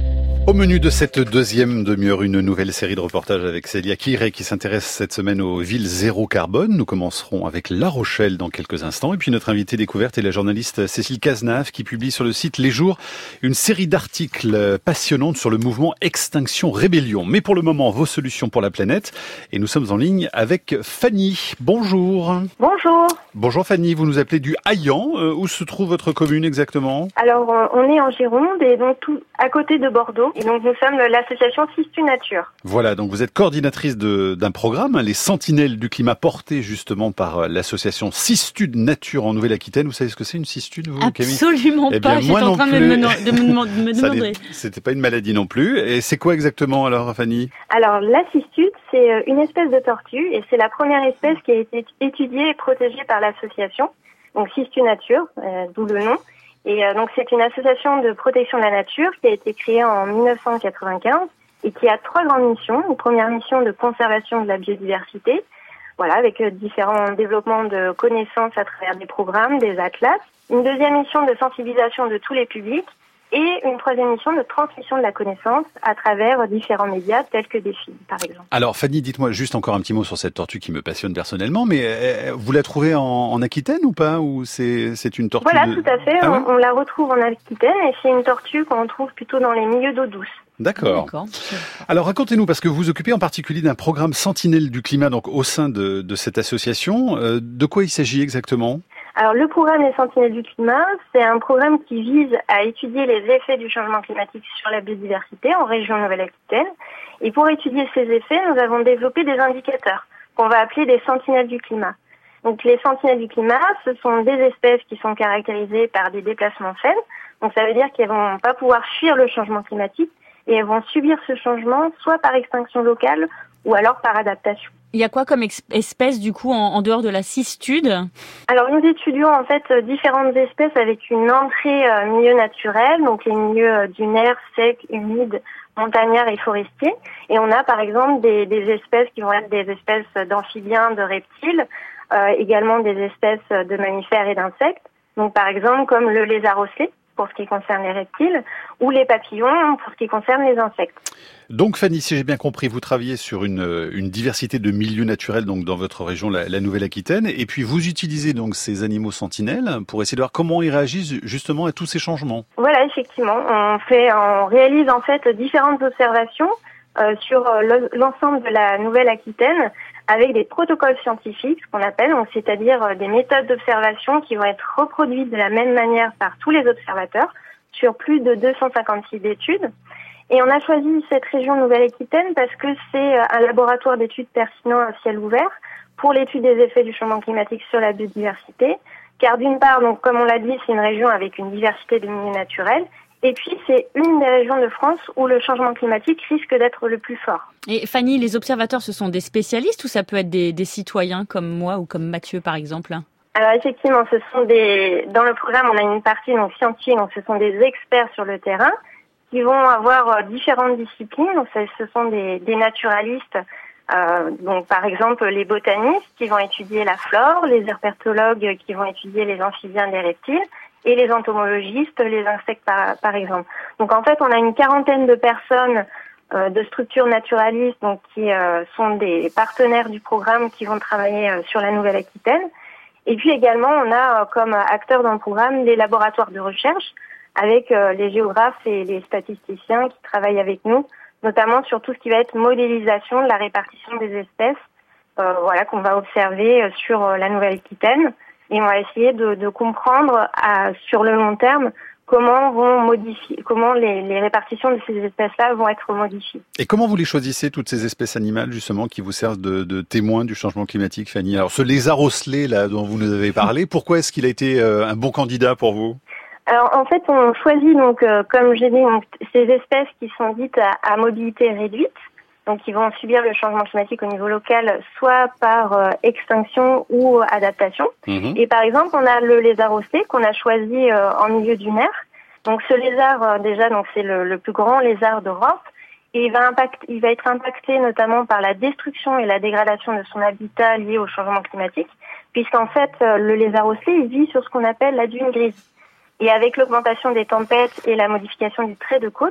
Au menu de cette deuxième demi-heure, une nouvelle série de reportages avec Célia Kiré qui s'intéresse cette semaine aux villes zéro carbone. Nous commencerons avec La Rochelle dans quelques instants. Et puis notre invitée découverte est la journaliste Cécile Cazenave qui publie sur le site Les Jours une série d'articles passionnants sur le mouvement Extinction Rébellion. Mais pour le moment, vos solutions pour la planète. Et nous sommes en ligne avec Fanny. Bonjour. Bonjour. Bonjour Fanny, vous nous appelez du Haillan. Euh, où se trouve votre commune exactement ? Alors euh, on est en Gironde et donc tout à côté de Bordeaux. Et donc nous sommes l'association Sistu Nature. Voilà, donc vous êtes coordinatrice de, d'un programme, hein, les Sentinelles du climat, porté justement par euh, l'association Sistu Nature en Nouvelle-Aquitaine. Vous savez ce que c'est une Sistu, vous, Camille ? Absolument eh bien, pas, j'étais en train de me, de me, me demander. C'était pas une maladie non plus. Et c'est quoi exactement alors, Fanny ? Alors la Sistu, c'est une espèce de tortue et c'est la première espèce qui a été étudiée et protégée par l'association, donc Sistu Nature, euh, d'où le nom. Et euh, donc c'est une association de protection de la nature qui a été créée en dix-neuf cent quatre-vingt-quinze et qui a trois grandes missions. Une première mission de conservation de la biodiversité, voilà, avec euh, différents développements de connaissances à travers des programmes, des atlas. Une deuxième mission de sensibilisation de tous les publics et une troisième mission de transmission de la connaissance à travers différents médias tels que des films, par exemple. Alors Fanny, dites-moi juste encore un petit mot sur cette tortue qui me passionne personnellement, mais euh, vous la trouvez en, en Aquitaine ou pas ? Ou c'est, c'est une tortue Voilà, de... tout à fait, ah, on, ouais on la retrouve en Aquitaine et c'est une tortue qu'on trouve plutôt dans les milieux d'eau douce. D'accord. D'accord. Alors racontez-nous, parce que vous vous occupez en particulier d'un programme Sentinelle du climat, donc au sein de, de cette association. Euh, de quoi il s'agit exactement ? Alors le programme des Sentinelles du climat, c'est un programme qui vise à étudier les effets du changement climatique sur la biodiversité en région Nouvelle-Aquitaine. Et pour étudier ces effets, nous avons développé des indicateurs qu'on va appeler des Sentinelles du climat. Donc les Sentinelles du climat, ce sont des espèces qui sont caractérisées par des déplacements faibles. Donc ça veut dire qu'elles vont pas pouvoir fuir le changement climatique et elles vont subir ce changement soit par extinction locale ou alors par adaptation. Il y a quoi comme ex- espèce du coup en, en dehors de la cistude ? Alors nous étudions en fait différentes espèces avec une entrée euh, milieu naturel, donc les milieux euh, dunaires, secs, humides, montagnards et forestiers. Et on a par exemple des, des espèces qui vont être des espèces d'amphibiens, de reptiles, euh, également des espèces de mammifères et d'insectes. Donc par exemple comme le lézard ocellé pour ce qui concerne les reptiles, ou les papillons pour ce qui concerne les insectes. Donc Fanny, si j'ai bien compris, vous travaillez sur une, une diversité de milieux naturels donc dans votre région, la, la Nouvelle-Aquitaine, et puis vous utilisez donc ces animaux sentinelles pour essayer de voir comment ils réagissent justement à tous ces changements. Voilà, effectivement, on fait, on réalise en fait différentes observations euh, sur l'ensemble de la Nouvelle-Aquitaine avec des protocoles scientifiques, ce qu'on appelle, donc c'est-à-dire des méthodes d'observation qui vont être reproduites de la même manière par tous les observateurs sur plus de deux cent cinquante-six études. Et on a choisi cette région Nouvelle-Aquitaine parce que c'est un laboratoire d'études pertinent à ciel ouvert pour l'étude des effets du changement climatique sur la biodiversité. Car d'une part, donc comme on l'a dit, c'est une région avec une diversité de milieux naturels. Et puis, c'est une des régions de France où le changement climatique risque d'être le plus fort. Et Fanny, les observateurs, ce sont des spécialistes ou ça peut être des, des citoyens comme moi ou comme Mathieu, par exemple ? Alors effectivement, ce sont des. Dans le programme, on a une partie donc scientifique, donc ce sont des experts sur le terrain qui vont avoir différentes disciplines. Donc ce sont des, des naturalistes, euh, donc par exemple les botanistes qui vont étudier la flore, les herpétologues qui vont étudier les amphibiens, les reptiles, et les entomologistes, les insectes par, par exemple. Donc en fait, on a une quarantaine de personnes euh, de structures naturalistes donc qui euh, sont des partenaires du programme qui vont travailler euh, sur la Nouvelle-Aquitaine. Et puis également, on a euh, comme acteurs dans le programme les laboratoires de recherche avec euh, les géographes et les statisticiens qui travaillent avec nous, notamment sur tout ce qui va être modélisation de la répartition des espèces, euh, voilà, qu'on va observer euh, sur euh, la Nouvelle-Aquitaine. Et on va essayer de, de comprendre à, sur le long terme comment vont modifier, comment les, les répartitions de ces espèces-là vont être modifiées. Et comment vous les choisissez, toutes ces espèces animales, justement, qui vous servent de, de témoins du changement climatique, Fanny ? Alors, ce lézard ocellé, là, dont vous nous avez parlé, pourquoi est-ce qu'il a été euh, un bon candidat pour vous ? Alors, en fait, on choisit, donc, euh, comme j'ai dit, donc, ces espèces qui sont dites à, à mobilité réduite, donc qui vont subir le changement climatique au niveau local, soit par euh, extinction ou adaptation. Mmh. Et par exemple, on a le lézard ocellé qu'on a choisi euh, en milieu dunaire. Donc ce lézard, euh, déjà, donc c'est le, le plus grand lézard d'Europe. Et il va, impact, il va être impacté notamment par la destruction et la dégradation de son habitat lié au changement climatique, puisqu'en fait, euh, le lézard ocellé, il vit sur ce qu'on appelle la dune grise. Et avec l'augmentation des tempêtes et la modification du trait de côte,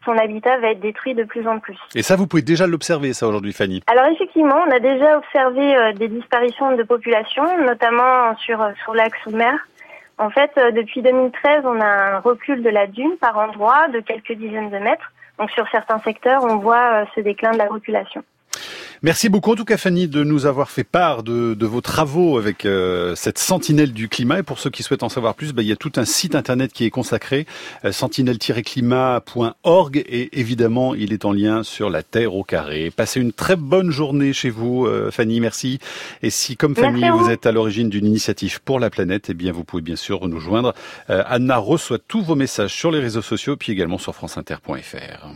son habitat va être détruit de plus en plus. Et ça, vous pouvez déjà l'observer, ça, aujourd'hui, Fanny? Alors effectivement, on a déjà observé euh, des disparitions de populations, notamment sur, sur l'axe sous mer. En fait, euh, depuis deux mille treize, on a un recul de la dune par endroit de quelques dizaines de mètres. Donc sur certains secteurs, on voit euh, ce déclin de la population. Merci beaucoup en tout cas Fanny de nous avoir fait part de, de vos travaux avec euh, cette sentinelle du climat. Et pour ceux qui souhaitent en savoir plus, bah, il y a tout un site internet qui est consacré, euh, sentinelle tiret climat point org, et évidemment il est en lien sur la Terre au carré. Passez une très bonne journée chez vous euh, Fanny, merci. Et si comme Fanny merci vous êtes à l'origine d'une initiative pour la planète, eh bien vous pouvez bien sûr nous joindre. Euh, Anna reçoit tous vos messages sur les réseaux sociaux puis également sur franceinter point f r.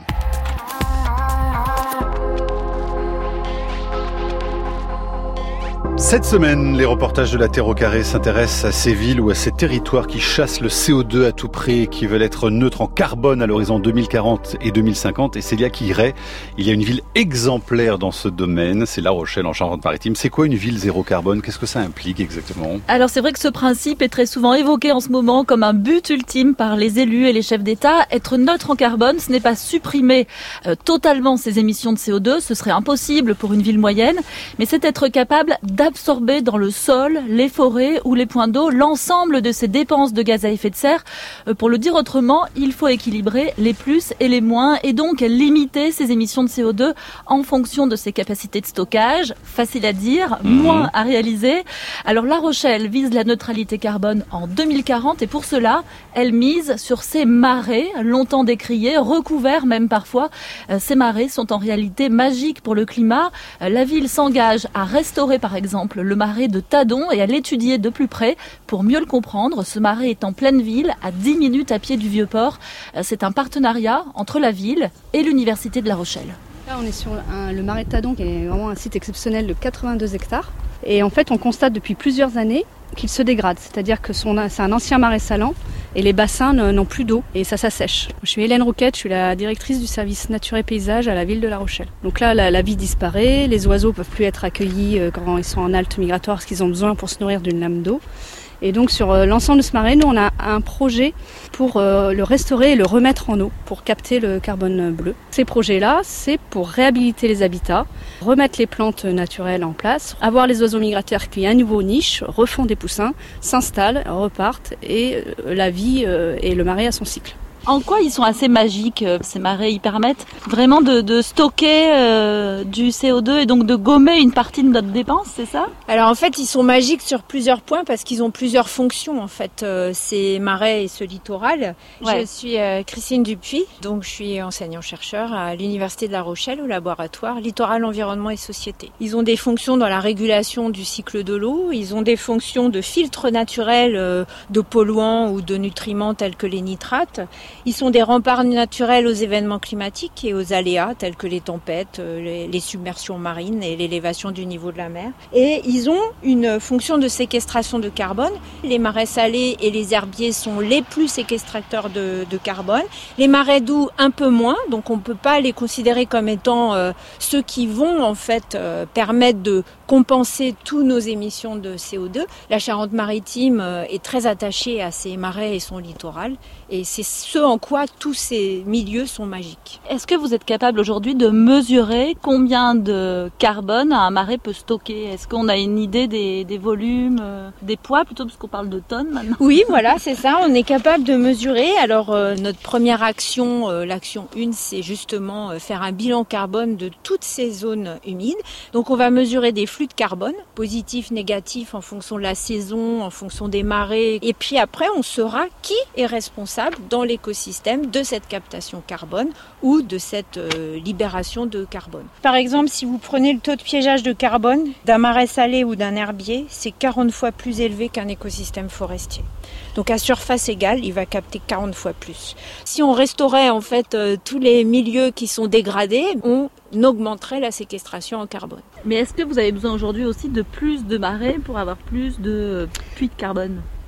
Cette semaine, les reportages de la Terre au carré s'intéressent à ces villes ou à ces territoires qui chassent le C O deux à tout prix et qui veulent être neutres en carbone à l'horizon deux mille quarante et deux mille cinquante. Et Célia Quilleret, il y a une ville exemplaire dans ce domaine, c'est La Rochelle en Charente-Maritime. C'est quoi une ville zéro carbone? Qu'est-ce que ça implique exactement? Alors c'est vrai que ce principe est très souvent évoqué en ce moment comme un but ultime par les élus et les chefs d'État. Être neutre en carbone, ce n'est pas supprimer euh, totalement ses émissions de C O deux, ce serait impossible pour une ville moyenne, mais c'est être capable d'absorber dans le sol, les forêts ou les points d'eau l'ensemble de ces dépenses de gaz à effet de serre. Pour le dire autrement, il faut équilibrer les plus et les moins et donc limiter ces émissions de C O deux en fonction de ses capacités de stockage. Facile à dire, mmh. moins à réaliser. Alors La Rochelle vise la neutralité carbone en deux mille quarante et pour cela, elle mise sur ces marais, longtemps décriés, recouverts même parfois. Ces marais sont en réalité magiques pour le climat. La ville s'engage à restaurer par exemple le marais de Tadon et à l'étudier de plus près pour mieux le comprendre. Ce marais est en pleine ville, à dix minutes à pied du Vieux-Port. C'est un partenariat entre la ville et l'Université de La Rochelle. Là, on est sur un, le marais de Tadon, qui est vraiment un site exceptionnel de quatre-vingt-deux hectares. Et en fait, on constate depuis plusieurs années qu'il se dégrade. C'est-à-dire que son, c'est un ancien marais salant et les bassins n'ont plus d'eau et ça s'assèche. Je suis Hélène Rouquette, je suis la directrice du service nature et paysage à la ville de La Rochelle. Donc là, la, la vie disparaît, les oiseaux peuvent plus être accueillis quand ils sont en halte migratoire parce qu'ils ont besoin pour se nourrir d'une lame d'eau. Et donc sur l'ensemble de ce marais, nous on a un projet pour euh, le restaurer et le remettre en eau pour capter le carbone bleu. Ces projets-là, c'est pour réhabiliter les habitats, remettre les plantes naturelles en place, avoir les oiseaux migrateurs qui à nouveau nichent, refont des poussins, s'installent, repartent et euh, la vie euh, et le marais à son cycle. En quoi ils sont assez magiques, ces marais? Ils permettent vraiment de, de stocker euh, du C O deux et donc de gommer une partie de notre dépense, c'est ça? Alors en fait, ils sont magiques sur plusieurs points parce qu'ils ont plusieurs fonctions en fait, euh, ces marais et ce littoral. Ouais. Je suis euh, Christine Dupuis, donc je suis enseignant-chercheur à l'Université de La Rochelle au laboratoire Littoral, Environnement et Société. Ils ont des fonctions dans la régulation du cycle de l'eau, ils ont des fonctions de filtre naturel euh, de polluants ou de nutriments tels que les nitrates. Ils sont des remparts naturels aux événements climatiques et aux aléas tels que les tempêtes, les, les submersions marines et l'élévation du niveau de la mer. Et ils ont une fonction de séquestration de carbone. Les marais salés et les herbiers sont les plus séquestrateurs de, de carbone. Les marais doux un peu moins, donc on ne peut pas les considérer comme étant euh, ceux qui vont en fait euh, permettre de compenser toutes nos émissions de C O deux. La Charente-Maritime euh, est très attachée à ses marais et son littoral et c'est ce en quoi tous ces milieux sont magiques. Est-ce que vous êtes capable aujourd'hui de mesurer combien de carbone un marais peut stocker? Est-ce qu'on a une idée des, des volumes, euh, des poids plutôt, parce qu'on parle de tonnes maintenant? Oui, voilà, c'est ça, on est capable de mesurer. Alors euh, notre première action, euh, l'action un, c'est justement euh, faire un bilan carbone de toutes ces zones humides. Donc on va mesurer des flux de carbone, positifs, négatifs, en fonction de la saison, en fonction des marées. Et puis après, on saura qui est responsable dans l'écosystème de cette captation carbone ou de cette euh, libération de carbone. Par exemple, si vous prenez le taux de piégeage de carbone d'un marais salé ou d'un herbier, c'est quarante fois plus élevé qu'un écosystème forestier. Donc à surface égale, il va capter quarante fois plus. Si on restaurait en fait euh, tous les milieux qui sont dégradés, on augmenterait la séquestration en carbone. Mais est-ce que vous avez besoin aujourd'hui aussi de plus de marais pour avoir plus de puits de carbone ?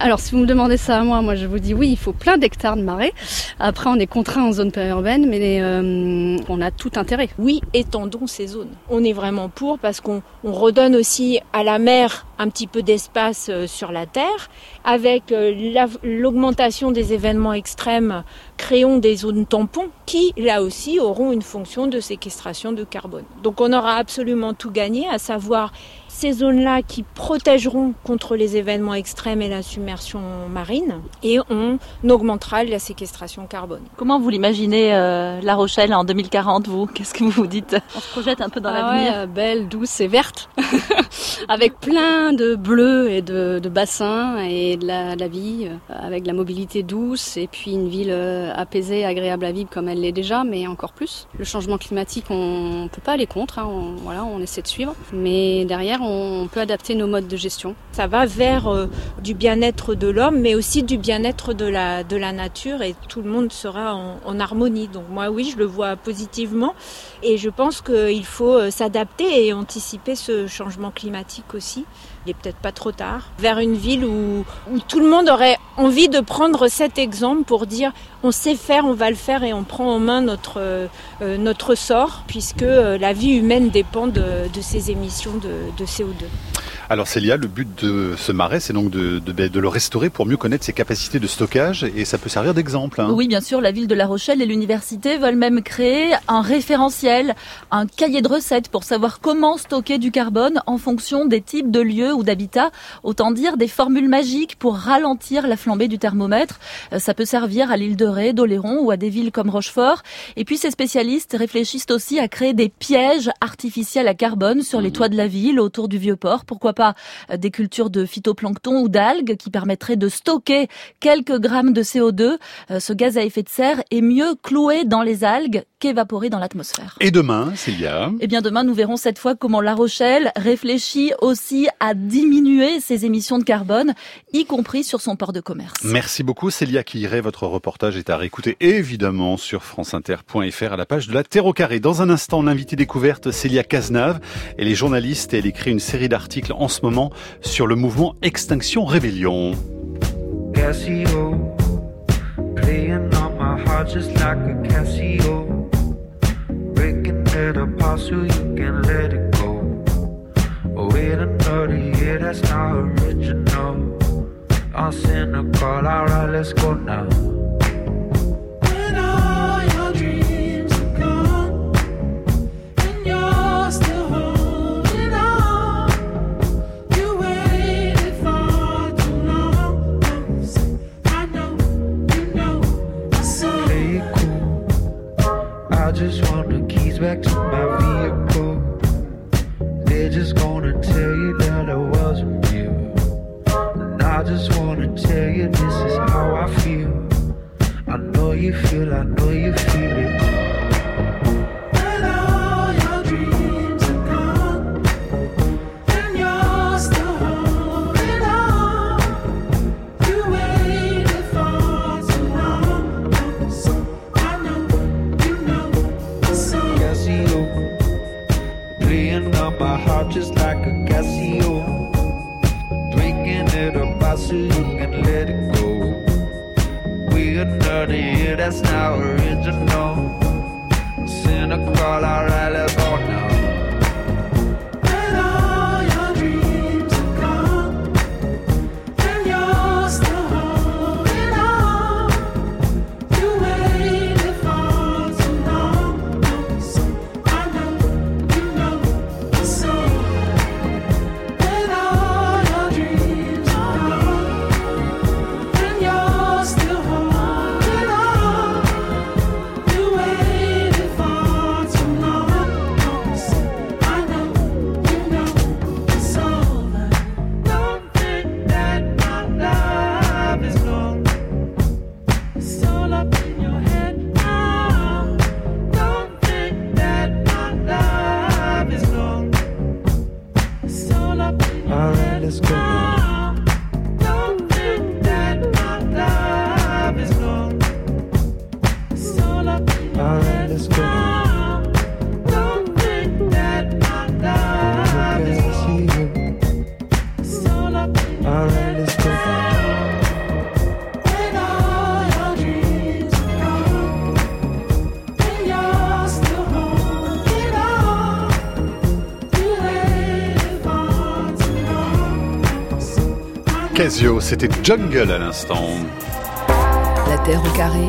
Alors, si vous me demandez ça à moi, moi je vous dis oui, il faut plein d'hectares de marais. Après, on est contraint en zone périurbaine, mais euh, on a tout intérêt. Oui, étendons ces zones. On est vraiment pour parce qu'on on redonne aussi à la mer un petit peu d'espace euh, sur la terre. Avec euh, la, l'augmentation des événements extrêmes, créons des zones tampons qui, là aussi, auront une fonction de séquestration de carbone. Donc on aura absolument tout gagné, à savoir ces zones-là qui protégeront contre les événements extrêmes et la submersion marine, et on augmentera la séquestration carbone. Comment vous l'imaginez, euh, La Rochelle en deux mille quarante, vous ? Qu'est-ce que vous vous dites ? On se projette un peu dans ah l'avenir. Ouais, belle, douce et verte, avec plein de bleus et de, de bassins et de la, de la vie, avec de la mobilité douce et puis une ville apaisée, agréable à vivre comme elle l'est déjà, mais encore plus. Le changement climatique, on ne peut pas aller contre, hein, on, voilà, on essaie de suivre, mais derrière, on peut adapter nos modes de gestion. Ça va vers euh, du bien-être de l'homme, mais aussi du bien-être de la, de la nature, et tout le monde sera en, en harmonie. Donc moi, oui, je le vois positivement, et je pense qu'il faut s'adapter et anticiper ce changement climatique aussi. Il n'est peut-être pas trop tard, vers une ville où, où tout le monde aurait envie de prendre cet exemple pour dire on sait faire, on va le faire et on prend en main notre, euh, notre sort, puisque euh, la vie humaine dépend de, de ces émissions de, de C O deux. Alors Célia, le but de ce marais, c'est donc de, de, de le restaurer pour mieux connaître ses capacités de stockage, et ça peut servir d'exemple. Hein. Oui, bien sûr, la ville de La Rochelle et l'université veulent même créer un référentiel, un cahier de recettes pour savoir comment stocker du carbone en fonction des types de lieux ou d'habitats. Autant dire des formules magiques pour ralentir la flambée du thermomètre. Ça peut servir à l'île de Ré, d'Oléron ou à des villes comme Rochefort. Et puis ces spécialistes réfléchissent aussi à créer des pièges artificiels à carbone sur les toits de la ville, autour du Vieux-Port. Pourquoi pas des cultures de phytoplancton ou d'algues qui permettraient de stocker quelques grammes de C O deux. Ce gaz à effet de serre est mieux cloué dans les algues qu'évaporé dans l'atmosphère. Et demain, Célia ? Eh bien demain, nous verrons cette fois comment La Rochelle réfléchit aussi à diminuer ses émissions de carbone, y compris sur son port de commerce. Merci beaucoup Célia Quilleret. Votre reportage est à réécouter évidemment sur franceinter point f r à la page de la Terre au carré. Dans un instant, l'invitée découverte Célia Cazenave. Elle est journaliste et elle écrit une série d'articles en ce moment sur le mouvement Extinction Rébellion. Casio, playing on my heart just like a Casio, breaking it apart so you can let it go. Oh, wait another year, that's not original. I'm cynical, alright, let's go now. When all your dreams are gone and you're still holding on, you waited for too long. I know, you know, it's so play it cool. I just want the keys back to my vehicle. They're just gonna tell you that I wasn't real. And I just wanna tell you this is how I feel. I know you feel, I know you feel it. When all your dreams are gone and you're still holding on, you waited for too long. I know, you know, it's so Casio, playing on my heart just like a Casio, breaking it apart so you can let it go. We're another year, that's not original. Cynical, alright, let's go now. When all your dreams are gone and you're still holding on, you waited for too long. I know, you know, it's so. When all your dreams are gone and you're still holding on, you waited for too long. Casio, c'était Jungle à l'instant. La Terre au carré.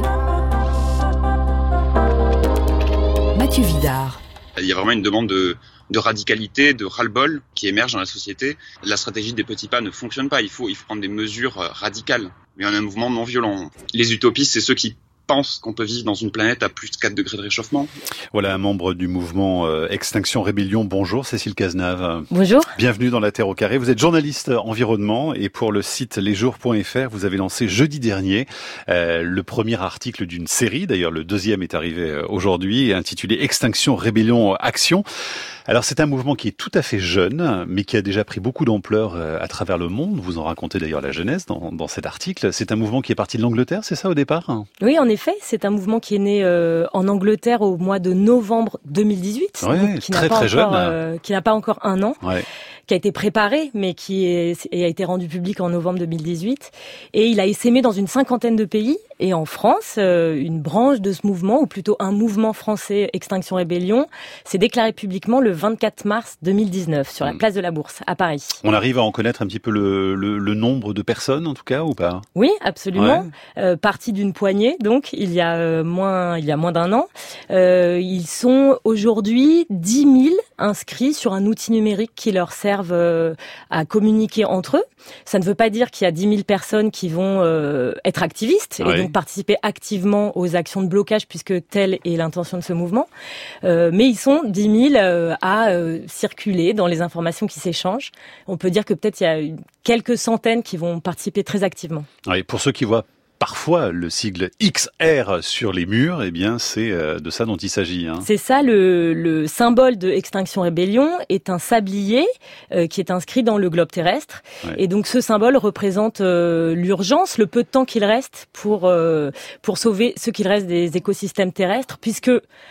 Mathieu Vidard. Il y a vraiment une demande de, de radicalité, de ras-le-bol qui émerge dans la société. La stratégie des petits pas ne fonctionne pas. Il faut, il faut prendre des mesures radicales. Mais on a un mouvement non violent. Les utopistes, c'est ceux qui pensent qu'on peut vivre dans une planète à plus de quatre degrés de réchauffement. Voilà un membre du mouvement euh, Extinction Rébellion. Bonjour Cécile Cazenave. Bonjour. Bienvenue dans La Terre au carré. Vous êtes journaliste environnement et pour le site lesjours point f r, vous avez lancé jeudi dernier euh, le premier article d'une série. D'ailleurs, le deuxième est arrivé aujourd'hui, intitulé Extinction Rébellion Action. Alors c'est un mouvement qui est tout à fait jeune, mais qui a déjà pris beaucoup d'ampleur à travers le monde. Vous en racontez d'ailleurs la genèse dans, dans cet article. C'est un mouvement qui est parti de l'Angleterre, c'est ça au départ ? Oui, en effet, c'est un mouvement qui est né euh, en Angleterre au mois de novembre deux mille dix-huit, ouais, donc, qui très n'a pas très encore, jeune, euh, qui n'a pas encore un an. Ouais. Qui a été préparé, mais qui est, et a été rendu public en novembre deux mille dix-huit. Et il a essaimé dans une cinquantaine de pays. Et en France, euh, une branche de ce mouvement, ou plutôt un mouvement français Extinction Rébellion, s'est déclaré publiquement le vingt-quatre mars deux mille dix-neuf sur la place de la Bourse à Paris. On arrive à en connaître un petit peu le, le, le nombre de personnes, en tout cas, ou pas ? Oui, absolument. Ouais. Euh, parti d'une poignée, donc il y a euh, moins, il y a moins d'un an. Euh, ils sont aujourd'hui dix mille inscrits sur un outil numérique qui leur servent euh, à communiquer entre eux. Ça ne veut pas dire qu'il y a dix mille personnes qui vont euh, être activistes ouais. et donc participer activement aux actions de blocage, puisque telle est l'intention de ce mouvement. Euh, mais ils sont dix mille euh, à euh, circuler dans les informations qui s'échangent. On peut dire que peut-être il y a une, quelques centaines qui vont participer très activement. Oui, pour ceux qui voient parfois le sigle X R sur les murs, eh bien c'est de ça dont il s'agit. Hein. C'est ça, le, le symbole de Extinction Rébellion est un sablier euh, qui est inscrit dans le globe terrestre. Ouais. Et donc ce symbole représente euh, l'urgence, le peu de temps qu'il reste pour euh, pour sauver ce qu'il reste des écosystèmes terrestres, puisque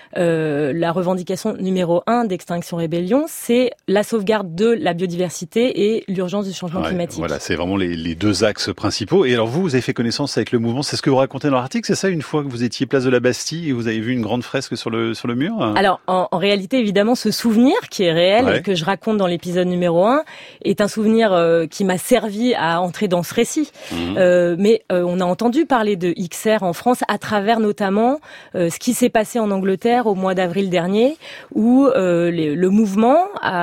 euh, la revendication numéro un d'Extinction Rébellion, c'est la sauvegarde de la biodiversité et l'urgence du changement ouais, climatique. Voilà, c'est vraiment les, les deux axes principaux. Et alors vous, vous avez fait connaissance avec le mouvement, c'est ce que vous racontez dans l'article, c'est ça, une fois que vous étiez place de la Bastille et vous avez vu une grande fresque sur le sur le mur ? Alors, en, en réalité, évidemment, ce souvenir qui est réel ouais. et que je raconte dans l'épisode numéro un est un souvenir euh, qui m'a servi à entrer dans ce récit. Mmh. Euh, mais euh, on a entendu parler de X R en France à travers notamment euh, ce qui s'est passé en Angleterre au mois d'avril dernier, où euh, les, le mouvement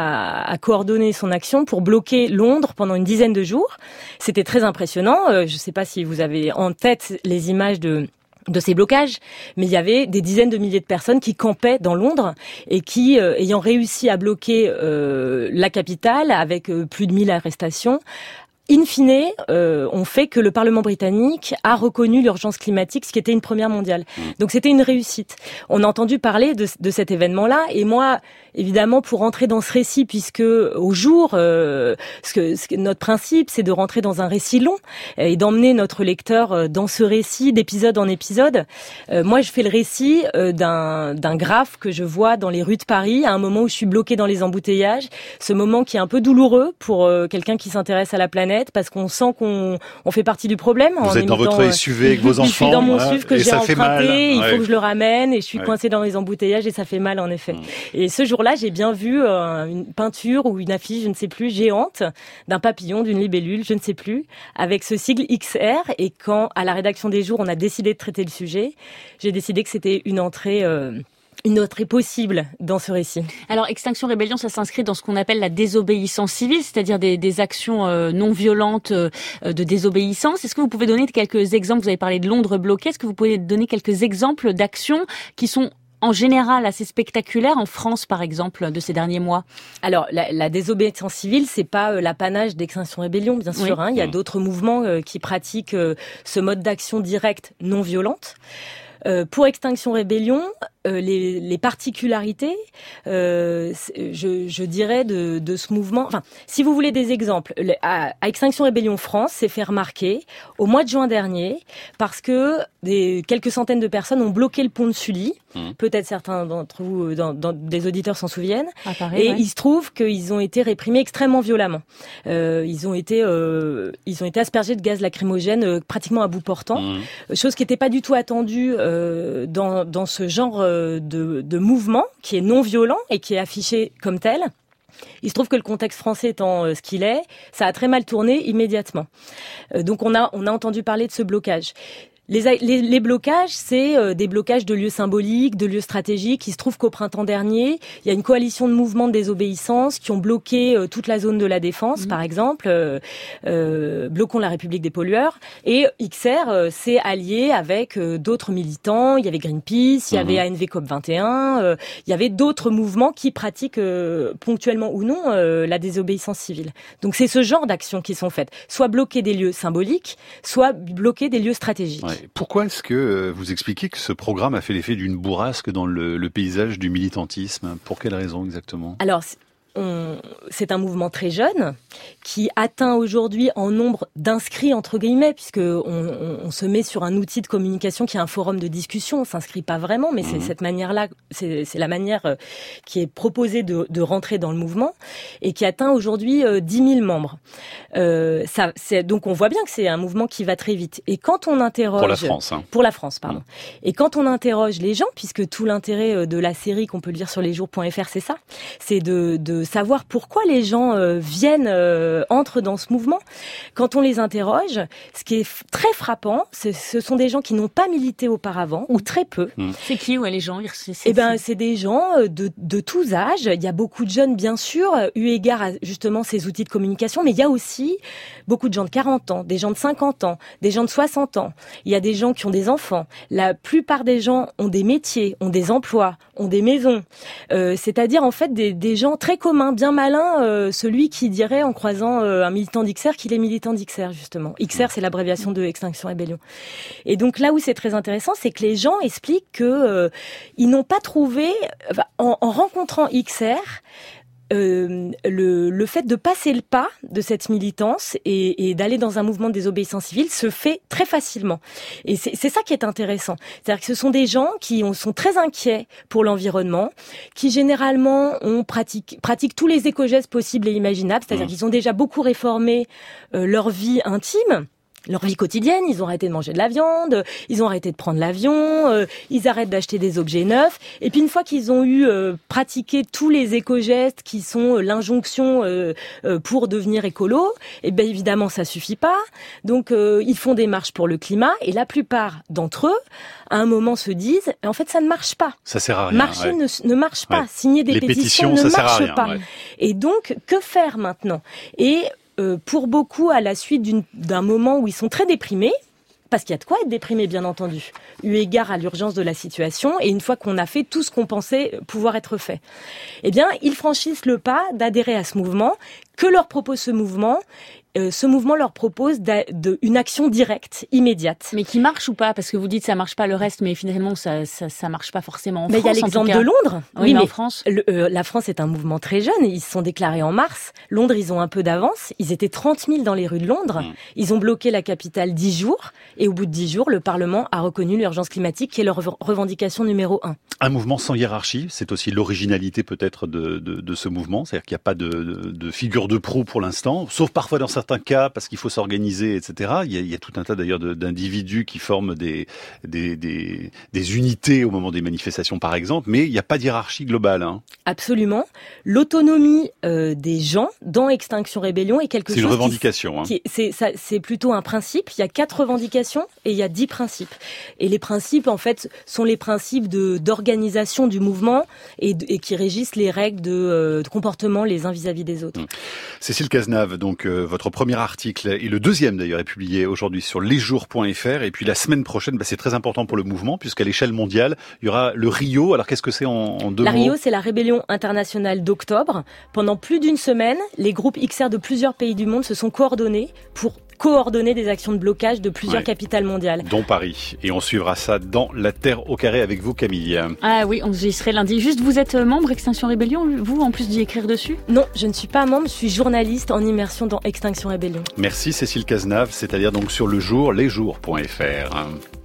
a, a coordonné son action pour bloquer Londres pendant une dizaine de jours. C'était très impressionnant. Euh, je ne sais pas si vous avez en tête les images de de ces blocages, mais il y avait des dizaines de milliers de personnes qui campaient dans Londres et qui, euh, ayant réussi à bloquer euh, la capitale avec euh, plus de mille arrestations, in fine, euh, on fait que le Parlement britannique a reconnu l'urgence climatique, ce qui était une première mondiale. Donc c'était une réussite. On a entendu parler de, de cet événement-là, et moi, évidemment, pour rentrer dans ce récit, puisque au jour, euh, ce que, ce que notre principe, c'est de rentrer dans un récit long et d'emmener notre lecteur dans ce récit d'épisode en épisode. Euh, moi, je fais le récit euh, d'un, d'un graphe que je vois dans les rues de Paris à un moment où je suis bloquée dans les embouteillages. Ce moment qui est un peu douloureux pour euh, quelqu'un qui s'intéresse à la planète, parce qu'on sent qu'on on fait partie du problème. Vous en êtes dans émettant, votre S U V avec vos enfants. Je suis dans mon hein, S U V que j'ai emprunté, il ouais. faut que je le ramène, et je suis ouais. coincée dans les embouteillages et ça fait mal en effet. Mmh. Et ce jour-là, j'ai bien vu euh, une peinture ou une affiche, je ne sais plus, géante, d'un papillon, d'une libellule, je ne sais plus, avec ce sigle X R. Et quand, à la rédaction des Jours, on a décidé de traiter le sujet, j'ai décidé que c'était une entrée... Euh, Une autre est possible dans ce récit. Alors, Extinction Rébellion, ça s'inscrit dans ce qu'on appelle la désobéissance civile, c'est-à-dire des, des actions euh, non violentes euh, de désobéissance. Est-ce que vous pouvez donner quelques exemples ? Vous avez parlé de Londres bloqué. Est-ce que vous pouvez donner quelques exemples d'actions qui sont en général assez spectaculaires en France, par exemple, de ces derniers mois? Alors, la, la désobéissance civile, c'est pas euh, l'apanage d'Extinction Rébellion, bien sûr. Oui. Hein. Il y a d'autres mouvements euh, qui pratiquent euh, ce mode d'action directe non violente. Euh, pour Extinction Rébellion, euh, les, les particularités, euh, je, je dirais, de, de ce mouvement... Enfin, si vous voulez des exemples, à, à Extinction Rébellion France s'est fait remarquer au mois de juin dernier parce que des, quelques centaines de personnes ont bloqué le pont de Sully. Mmh. Peut-être certains d'entre vous, dans, dans, des auditeurs s'en souviennent. À Paris, et ouais. il se trouve qu'ils ont été réprimés extrêmement violemment. Euh, ils ont été, euh, ils ont été aspergés de gaz lacrymogène euh, pratiquement à bout portant, mmh. chose qui n'était pas du tout attendue euh, dans, dans ce genre euh, de, de mouvement qui est non violent et qui est affiché comme tel. Il se trouve que le contexte français étant euh, ce qu'il est, ça a très mal tourné immédiatement. Euh, donc on a on a entendu parler de ce blocage. Les, les, les blocages, c'est euh, des blocages de lieux symboliques, de lieux stratégiques. Il se trouve qu'au printemps dernier, il y a une coalition de mouvements de désobéissance qui ont bloqué euh, toute la zone de la Défense, mmh. par exemple, euh, euh, bloquons la République des pollueurs. Et X R euh, s'est allié avec euh, d'autres militants. Il y avait Greenpeace, il y mmh. avait A N V COP vingt et un, euh, il y avait d'autres mouvements qui pratiquent euh, ponctuellement ou non euh, la désobéissance civile. Donc c'est ce genre d'actions qui sont faites. Soit bloquer des lieux symboliques, soit bloquer des lieux stratégiques. Ouais. Pourquoi est-ce que vous expliquez que ce programme a fait l'effet d'une bourrasque dans le, le paysage du militantisme ? Pour quelle raison exactement ? Alors, on, c'est un mouvement très jeune qui atteint aujourd'hui en nombre d'inscrits entre guillemets, puisque on, on, on se met sur un outil de communication qui est un forum de discussion. On s'inscrit pas vraiment, mais mmh. c'est cette manière-là, c'est, c'est la manière qui est proposée de, de rentrer dans le mouvement et qui atteint aujourd'hui euh, dix mille membres. Euh, ça, c'est, donc on voit bien que c'est un mouvement qui va très vite. Et quand on interroge pour la France, hein. pour la France, pardon. Mmh. Et quand on interroge les gens, puisque tout l'intérêt de la série qu'on peut lire sur lesjours point f r, c'est ça, c'est de, de savoir pourquoi les gens euh, viennent, euh, entrent dans ce mouvement. Quand on les interroge, ce qui est f- très frappant, c'est, ce sont des gens qui n'ont pas milité auparavant, ou très peu. Mmh. C'est qui, ouais, les gens c'est, c'est, Eh ben, c'est des gens de, de tous âges. Il y a beaucoup de jeunes, bien sûr, eu égard à justement ces outils de communication, mais il y a aussi beaucoup de gens de quarante ans, des gens de cinquante ans, des gens de soixante ans. Il y a des gens qui ont des enfants. La plupart des gens ont des métiers, ont des emplois, ont des maisons. Euh, c'est-à-dire, en fait, des, des gens très communs, bien malins, euh, celui qui dirait en croisant euh, un militant d'X R qu'il est militant d'X R, justement. X R, c'est l'abréviation de Extinction Rébellion. Et donc là où c'est très intéressant, c'est que les gens expliquent que euh, ils n'ont pas trouvé, enfin, en, en rencontrant X R, Euh, le, le fait de passer le pas de cette militance et, et d'aller dans un mouvement de désobéissance civile se fait très facilement. Et c'est, c'est ça qui est intéressant. C'est-à-dire que ce sont des gens qui ont, sont très inquiets pour l'environnement, qui généralement ont pratique, pratiquent tous les éco-gestes possibles et imaginables. C'est-à-dire mmh. qu'ils ont déjà beaucoup réformé euh, leur vie intime. Leur vie quotidienne, ils ont arrêté de manger de la viande, ils ont arrêté de prendre l'avion, euh, ils arrêtent d'acheter des objets neufs. Et puis une fois qu'ils ont eu euh, pratiqué tous les éco-gestes qui sont euh, l'injonction euh, euh, pour devenir écolo, et bien évidemment ça suffit pas. Donc euh, ils font des marches pour le climat et la plupart d'entre eux, à un moment, se disent en fait ça ne marche pas. Ça sert à rien. Marcher ouais. ne, ne marche pas. Ouais. Signer des Les pétitions, pétitions ne ça marche sert à rien, pas. Ouais. Et donc que faire maintenant ? Et Euh, pour beaucoup, à la suite d'une, d'un moment où ils sont très déprimés, parce qu'il y a de quoi être déprimé, bien entendu, eu égard à l'urgence de la situation, et une fois qu'on a fait tout ce qu'on pensait pouvoir être fait, eh bien, ils franchissent le pas d'adhérer à ce mouvement. Que leur propose ce mouvement ? Euh, ce mouvement leur propose de, de, une action directe, immédiate. Mais qui marche ou pas ? Parce que vous dites ça marche pas le reste, mais finalement ça ça, ça marche pas forcément en mais France. Il y a l'exemple de Londres. Oui, oui mais mais en France, le, euh, la France est un mouvement très jeune. Ils se sont déclarés en mars. Londres, ils ont un peu d'avance. Ils étaient trente mille dans les rues de Londres. Mmh. Ils ont bloqué la capitale dix jours. Et au bout de dix jours, le Parlement a reconnu l'urgence climatique, qui est leur revendication numéro un. Un mouvement sans hiérarchie, c'est aussi l'originalité peut-être de, de, de ce mouvement. C'est-à-dire qu'il n'y a pas de, de, de figure de proue pour l'instant, sauf parfois dans certains cas parce qu'il faut s'organiser, et cetera. Il y a, il y a tout un tas d'ailleurs de, d'individus qui forment des, des, des, des unités au moment des manifestations, par exemple, mais il n'y a pas de hiérarchie globale. Hein. Absolument. L'autonomie euh, des gens dans Extinction Rébellion est quelque c'est chose... C'est une revendication. Qui, hein. qui, c'est, ça, c'est plutôt un principe. Il y a quatre revendications et il y a dix principes. Et les principes, en fait, sont les principes de, d'organisation du mouvement et, de, et qui régissent les règles de, euh, de comportement les uns vis-à-vis des autres. Mmh. Cécile Cazenave, donc euh, votre premier article et le deuxième d'ailleurs est publié aujourd'hui sur lesjours point f r et puis la semaine prochaine, bah, c'est très important pour le mouvement puisqu'à l'échelle mondiale, il y aura le Rio. Alors qu'est-ce que c'est en, en deux la mots ? La Rio, c'est la rébellion internationale d'octobre. Pendant plus d'une semaine, les groupes X R de plusieurs pays du monde se sont coordonnés pour coordonner des actions de blocage de plusieurs ouais. capitales mondiales. Dont Paris. Et on suivra ça dans La Terre au carré avec vous, Camille. Ah oui, on y serait lundi. Juste, vous êtes membre Extinction Rébellion, vous, en plus d'y écrire dessus ? Non, je ne suis pas membre, je suis journaliste en immersion dans Extinction Rébellion. Merci Cécile Cazenave, c'est-à-dire donc sur le jour, lesjours point f r.